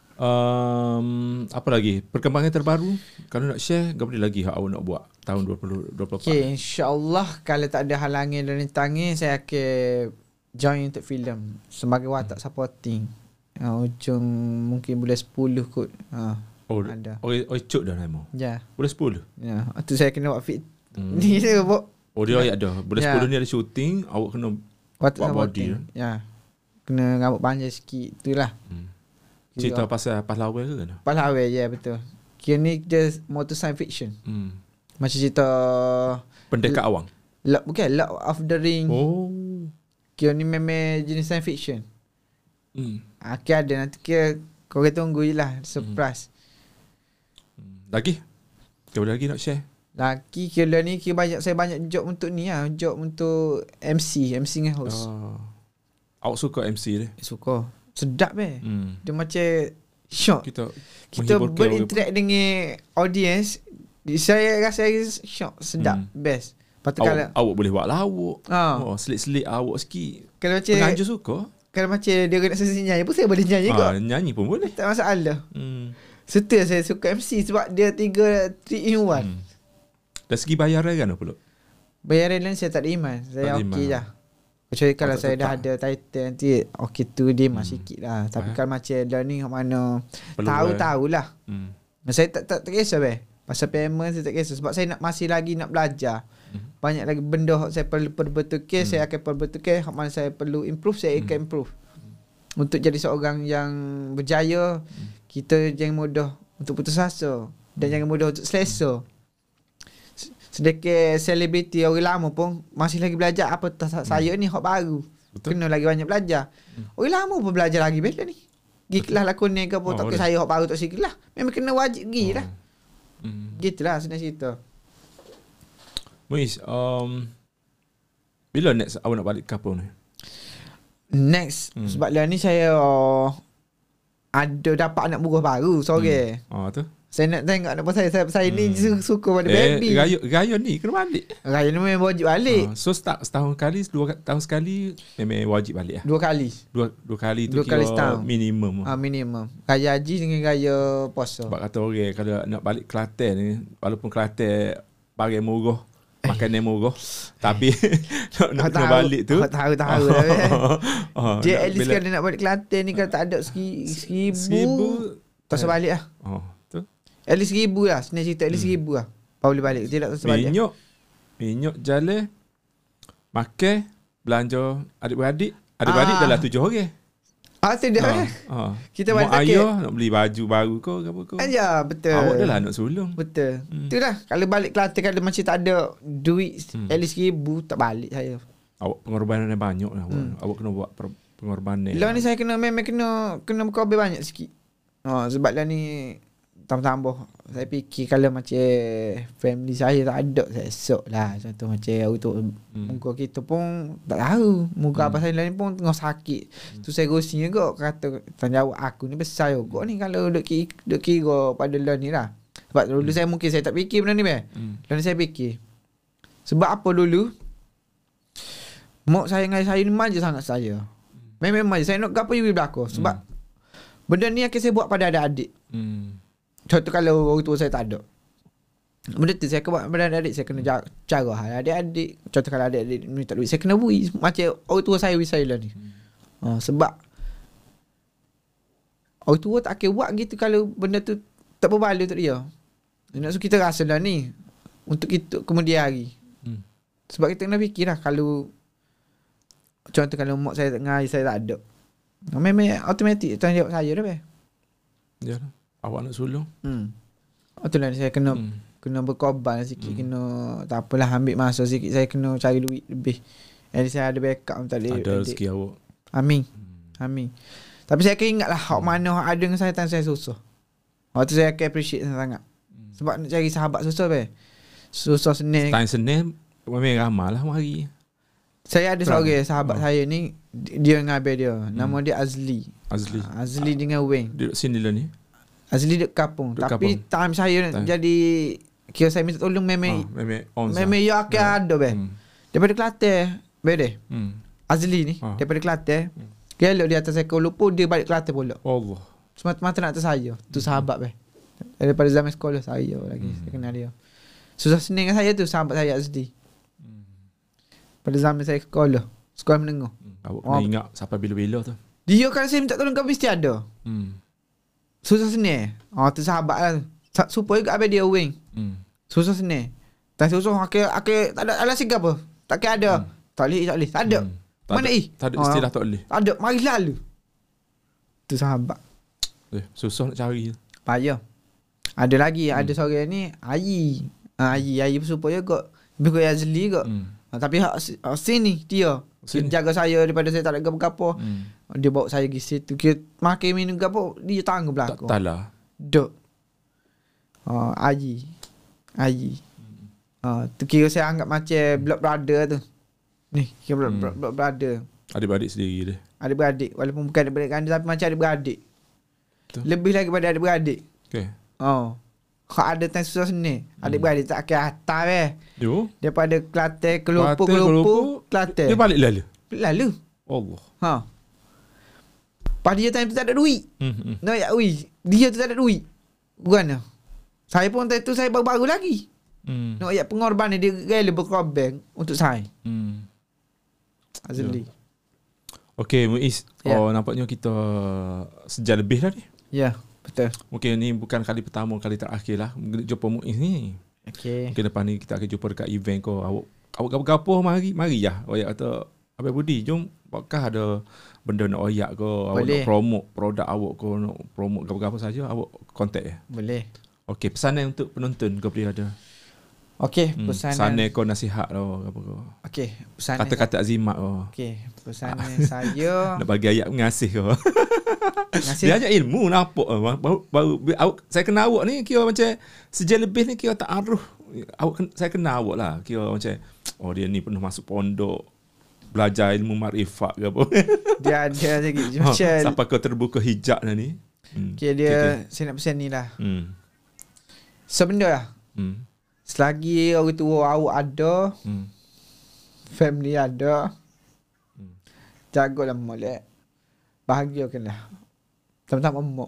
Um, apa lagi? Perkembangan terbaru? Kalau nak share, apa lagi hak awak nak buat tahun dua ribu dua puluh empat? Okay, insyaAllah kalau tak ada halangan dan rintangan, saya akan join untuk filem sebagai watak supporting. Uh, ujung mungkin bulan sepuluh kot. Ha, Oh, ada. oh, oh cuk dah nama. Ya. Bulan sepuluh. Ya, tu saya kena buat fit. Hmm. Ni dia buat Oh, dia ayat dah. Bulan Ya. sepuluh ni ada shooting, awak kena watak buat supporting. body. Ya. Kena rambut panjang sikit. Itulah. Hmm. Cerita Kira- pasal pahlawan ke kan? Pahlawan, ya betul. Kira ni dia motor science fiction. Hmm. Macam cerita Pendekar awang. Lord, bukan Lord of the Ring. Oh. Kira ni memang jenis science fiction. Hmm. Akhir ada nanti kira korang tunggu je lah. Surprise. Hmm. Lagi? Kau lagi nak share? Laki kira ni kira banyak, saya banyak job untuk ni lah. Job untuk M C. M C dengan host. Oh. Awak suka M C dia? Suka. Sedap eh. Hmm. Dia macam shock. Kita Kita menghiburkan berinteract dengan audience. Saya rasa shock. Sedap. Hmm. Best. Lepas tu awak, kalau awak boleh buat lawak. ha, Oh, selit-selit awak sikit. kalau macam Penganjur suka. kalau macam dia nak sesi nyanyi pun saya boleh nyanyi kot. Ah, nyanyi pun boleh. Tak masalah. Hmm. Setia saya suka M C sebab dia tiga three in one. Hmm. Dari segi bayaran kan apa? Bayaran lain saya tak ada iman. Saya Tak ada okey iman. lah. Kecuali kalau tak saya dah tetap. ada title nanti okey tu dia hmm. sikit lah. Tapi Ah. kalau macam learning mana Perlu, tahu-tahulah. Hmm. Saya tak tak, tak kisah beh. Pasal payment saya tak kisah sebab saya nak masih lagi nak belajar. Hmm. Banyak lagi benda yang saya perlu perbetulkan, Hmm. saya akan perbetulkan. Hak mana saya perlu improve, saya akan improve. Untuk jadi seorang yang berjaya, Hmm. kita jangan mudah untuk putus asa dan jangan mudah untuk selesa. Sedikit selebriti orang lama pun masih lagi belajar apa hmm. saya ni hak baru. Betul. Kena lagi banyak belajar. Hmm. Orang lama pun belajar lagi bela ni. Gi kelas lakon ni ke apa Oh, tak ke boleh. saya hak baru tak sikit lah. Memang kena wajib gi lah. Hmm. Gitulah senang cerita. Muiz, um, bila next awak nak balik kampung ni? Next Hmm. sebab lah ni saya uh, ada dapat anak buruh baru sore. Ah tu. Saya nak tengok anak buah saya. Saya, saya ni Hmm. suka pada Eh, baby. raya, raya ni kena balik. Raya ni memang wajib balik. Ah, so start setahun kali, dua tahun sekali memang wajib balik lah. Dua kali. Dua dua kali tu Dua kali kira setahun. minimum. Ah, minimum. Raya haji dengan raya puasa. Sebab kata orang kalau nak balik Kelantan ni, walaupun Kelantan barang murah, makanan murah, tapi nak, nak kena balik tu. Kau tahu-tahu lah. eh. Ah, Dia nak at least bila- kalau nak balik Kelantan ni kalau tak ada segi- seribu. Seribu. Tak usah balik lah. Oh, tu. At least seribu lah. Senang cerita at least Hmm. seribu lah. Baru boleh balik. Tidak tak usah balik. Minyak, minyak jalan, makan, belanja adik-beradik. Adik-beradik Ah. dah lah tujuh orang. Ah, tu dia. Ah, eh. ah. Kita Mak balik tak ayah nak beli baju baru kau ke apa kau. Ya, betul. Awak dah lah nak sulung. Betul. Hmm. Itulah. Kalau balik Kelantan kalau macam tak ada duit Hmm. at least seribu tak balik saya. Awak pengorbanan yang banyak lah. Awak, Hmm. awak kena buat per- pengorbanan. Lah ni saya kena memang kena kena berkorban banyak sikit. Oh, sebab lah ni tambah-tambah saya fikir kalau macam family saya tak ada saya esok lah. Contoh macam untuk Hmm. muka kita pun tak tahu. Muka Hmm. apa saya ni pun tengah sakit. Hmm. Tu saya gosing juga kata tanggungjawab aku ni besar juga ni kalau duk kira, duk kira pada lah ni lah. Sebab dulu hmm. saya mungkin saya tak fikir benda ni be. Hmm. Dan saya fikir. Sebab apa dulu? Mak saya dengan saya ni manja sangat saya. Memang manja. Saya nak gapo you belakang. Sebab hmm. benda ni akan saya buat pada adik-adik. Hmm. Contoh kalau orang tua saya tak ada. Benda tu saya akan buat pada adik-adik. Saya kena cara hal adik-adik. Contoh kalau adik-adik minta duit, saya kena beri. Macam orang tua saya beri saya lah ni. Hmm. Uh, sebab orang tua tak akan buat gitu kalau benda tu tak berbaloi untuk dia. Nak suruh kita rasa dah ni untuk kita kemudian hari. Hmm. Sebab kita kena fikir lah kalau contoh kalau mak saya dengan ayah saya tak ada. Memang automatik tanggungjawab saya dah be. Ya lah. Awak nak sulung. Hmm. Itulah saya kena hmm. kena berkorban sikit, hmm. kena tak apalah ambil masa sikit, saya kena cari duit lebih. Jadi saya ada backup tak boleh. Ada rezeki awak. Amin. Hmm. Amin. Tapi saya akan ingatlah hak hmm. mana hak ada dengan saya time saya susah. Waktu saya akan appreciate sangat. Hmm. Sebab nak cari sahabat susah be. Susah Senin. Time Senin memang ramai lah mari. Saya ada seorang sahabat oh. saya ni, dia dengan abang dia. Hmm. Nama dia Azli. Azli. Uh, Azli dengan Weng. Dia duduk sini lah ni. Azli duduk Kapung. Duduk Tapi Kapung. Time saya time. Jadi kira saya minta tolong memang oh, memang on. Memang ya akan yeah. ada be. Hmm. Daripada Kelantan, bede. Hmm. Azli ni oh. daripada Kelantan. Hmm. Gelok di atas saya Kuala Lumpur, dia balik Kelantan pula. Allah. Semata-mata nak atas saya. Tu hmm. sahabat be. Daripada zaman sekolah saya lagi hmm. saya kenal dia. Susah Senin dengan saya tu sahabat saya Azli. Hmm. Pada zaman saya sekolah, sekolah menengah. Hmm. Awak kena oh. ingat sampai bila-bila tu. Dia kalau saya minta tolong kau mesti ada. Hmm. Susah Senin. Oh tu sahabat lah. Supaya juga abang dia Wing. Hmm. Susah Senin. Tak susah akhir akhir tak ada alasan ke apa? Tak kira ada. Hmm. Tak boleh, tak boleh. Tak ada. Hmm. Tak Mana eh? Tak ada istilah oh, tak boleh. Tak ada. Mari lalu. Tu sahabat. Eh, susah nak cari. Payah. Ada lagi, hmm. ada seorang ni Ayi. Ah, Ayi, Ayi supaya kok lebih Azli kok. Hmm. Ha, tapi hak sini dia. Sini. Dia jaga saya daripada saya tak ada gapo-gapo. Hmm. Dia bawa saya pergi situ. Kita makan minum gapo, dia tanggung belakang. Tak talah. Dok. Ah, Ayi. Ayi. Hmm. Ah, tu kira saya anggap macam blood brother tu. Ni, kira blood, hmm. blood brother. Adik-beradik sendiri dia. Adik-beradik. Walaupun bukan adik-beradik kandung tapi macam adik-beradik. Betul. Lebih lagi pada adik-beradik. Okey. Oh. Kalau ada time susah Senin, hmm. adik-beradik tak kira atas eh. Yo. Daripada Kelantan ke Lumpur, ke Lumpur, Kelantan. Dia balik lalu. Lalu. Allah. Ha. Pada dia time tu tak ada duit. Hmm. Nak ya ui, dia tu tak ada duit. Bukan. Saya pun time tu saya baru-baru lagi. Hmm. Nak ya pengorbanan dia rela berkorban untuk saya. Hmm. Azli. Okey, Muiz. Yeah. Oh, nampaknya kita sejam lebih dah ni. Ya, yeah, betul. Mungkin ni bukan kali pertama, kali terakhir lah jumpa Muiz ni. Okey. Mungkin depan ni kita akan jumpa dekat event kau. Awak awak gapo-gapo mari, mari ya. Oyak kata, Abang Budi, jom. Apakah ada benda nak oyak ke? Awak boleh. Nak promote produk awak ke? Nak promote gapo-gapo saja, awak contact ya. Boleh. Okey, pesanan untuk penonton kau boleh ada. Okey, hmm, pesanan. Pesanan kau nasihat lah apa kau. Okey, pesanan. Kata-kata azimat kau. Okey, pesanan saya nak bagi ayat mengasih kau. Ngasih. Dia ajar ilmu nampak baru, baru awak, saya kenal awak ni kira macam sejak lebih ni kira tak aruh. Awak saya kenal awak lah kira macam oh dia ni pernah masuk pondok belajar ilmu makrifat ke apa. Dia ada lagi macam sampai kau terbuka hijab lah ni. Hmm. Okey dia okay, okay. Saya nak pesan ni lah. Hmm. Sebenarnya lah. Hmm. Selagi orang tua awak ada, hmm. family ada, hmm. jagalah molek. Bahagiakanlah. Sama-sama mak.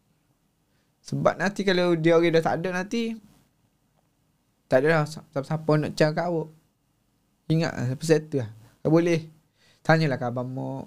Sebab nanti kalau dia orang dah tak ada nanti, tak ada lah siapa-siapa nak cakap awak. Ingat lah, pesan tu lah. Kalau boleh, tanyalah ke abang mak.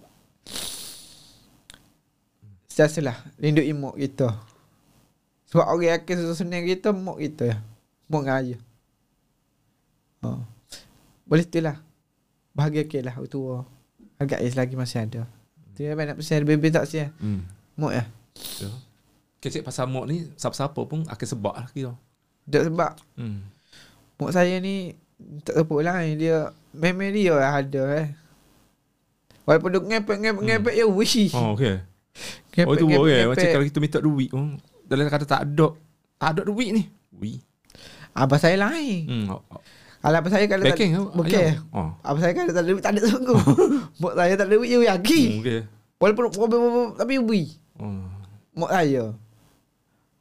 Sesiasalah, lindungi mak kita. Sebab orang akan susah senang kita, mak kita lah. Mak dengan ayah. Oh. Boleh tu lah. Bahagiakanlah orang tua. Agak selagi masih ada. Tu yang nak pesan lebih-lebih tak siap. Hmm. Mak ya. Ya. Kecik pasal mak ni siapa-siapa pun akan sebab lah kita. Tak sebab. Hmm. Mak saya ni tak sebut lah dia memang dia lah ada eh. Walaupun duk ngepek-ngepek-ngepek hmm. ya wish. Oh okey. Oh tu okey macam kalau kita minta duit pun dalam kata tak ada tak ada duit ni. Wi. Abah saya lain. Hmm. Kalau abah saya kalau backing, tak okey. Oh. Abah saya kalau tak ada duit tak ada sungguh. Mak saya tak ada duit you yakin. Hmm, okey. Walaupun problem tapi wi. Oh. Mak saya.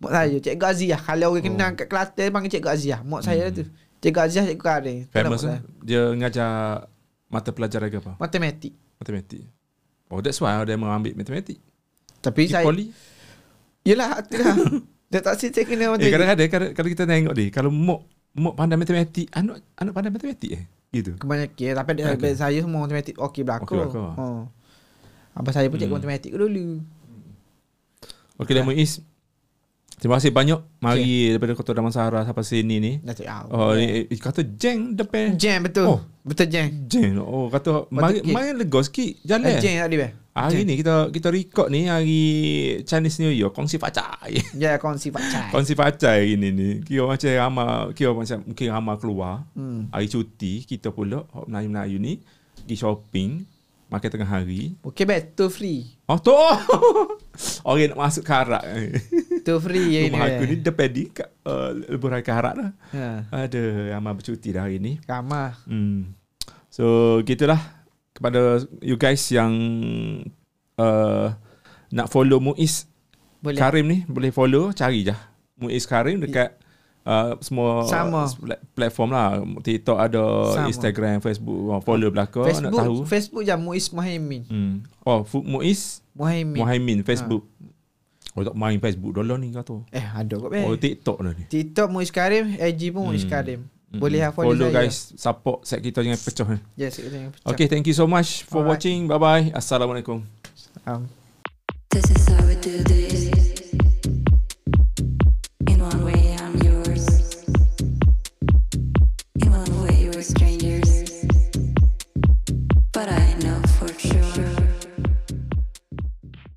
Mak saya Cikgu Aziah. Kalau orang kenal Oh. kat Kelantan panggil Cikgu Aziah. Mak saya tu. Cikgu Aziah, Cikgu Karim. Famous Kenapa lah. Dia mengajar mata pelajaran ke apa? Matematik. Matematik. Oh, that's why dia mengambil matematik. Tapi Di saya poli. Yelah itulah. Dia tak sih saya kena Eh, matematik. kadang-kadang kalau, kalau kita tengok dia, kalau mak mak pandai matematik, anak anak pandai matematik eh. Gitu. Kebanyakan. Tapi ada Okay. saya semua matematik okey belakang. Okey belakang. Oh. Abang saya pun cikgu Hmm. matematik dulu. Okey, dan Muiz. Terima kasih banyak. Mari daripada Kota Damansara sampai sini ni. Dah tak tahu. Oh, ni eh, kata jeng depan. Jam betul. Oh. Betul jam. Jeng. Oh, kata mari Betul, mari lega sikit jalan. Jam tadi beh. Hari ni kita kita record ni hari Chinese New Year, kongsi pacai. Ya kongsi pacai. Kongsi pacai ini ni. Kira macam ramai, kira macam mungkin ramai keluar. Hmm. Hari cuti kita pula hok Melayu-Melayu ni pergi shopping makan tengah hari. Okey betul free. Oh tu. Orang nak masuk karak. Tu free yang Rumah ni. aku ni depan di kat uh, leburan karak dah. Ha. Ada ramai bercuti dah hari ni. Ramah. Hmm. So gitulah kepada you guys yang uh, nak follow Muiz Boleh. Karim ni, boleh follow, cari je Muiz Karim dekat uh, semua Sama. platform lah. TikTok ada, Sama. Instagram, Facebook, follow belakang nak Facebook, tahu. Facebook je Muiz Muhaimin. Hmm. Oh, Fu- Muiz Muhaimin. Muhaimin Facebook. Oh, tak main Facebook dulu ni kata. Eh ada kot beh. Oh, TikTok dah ni. TikTok Muiz Karim, I G pun Muiz Hmm. Karim. Hmm. Boleh follow, follow saya. guys, support set kita jangan pecah. eh. Yes, kita jangan pecah. Okay, thank you so much for Alright. watching. Bye bye. Assalamualaikum. Um, This is how we do this.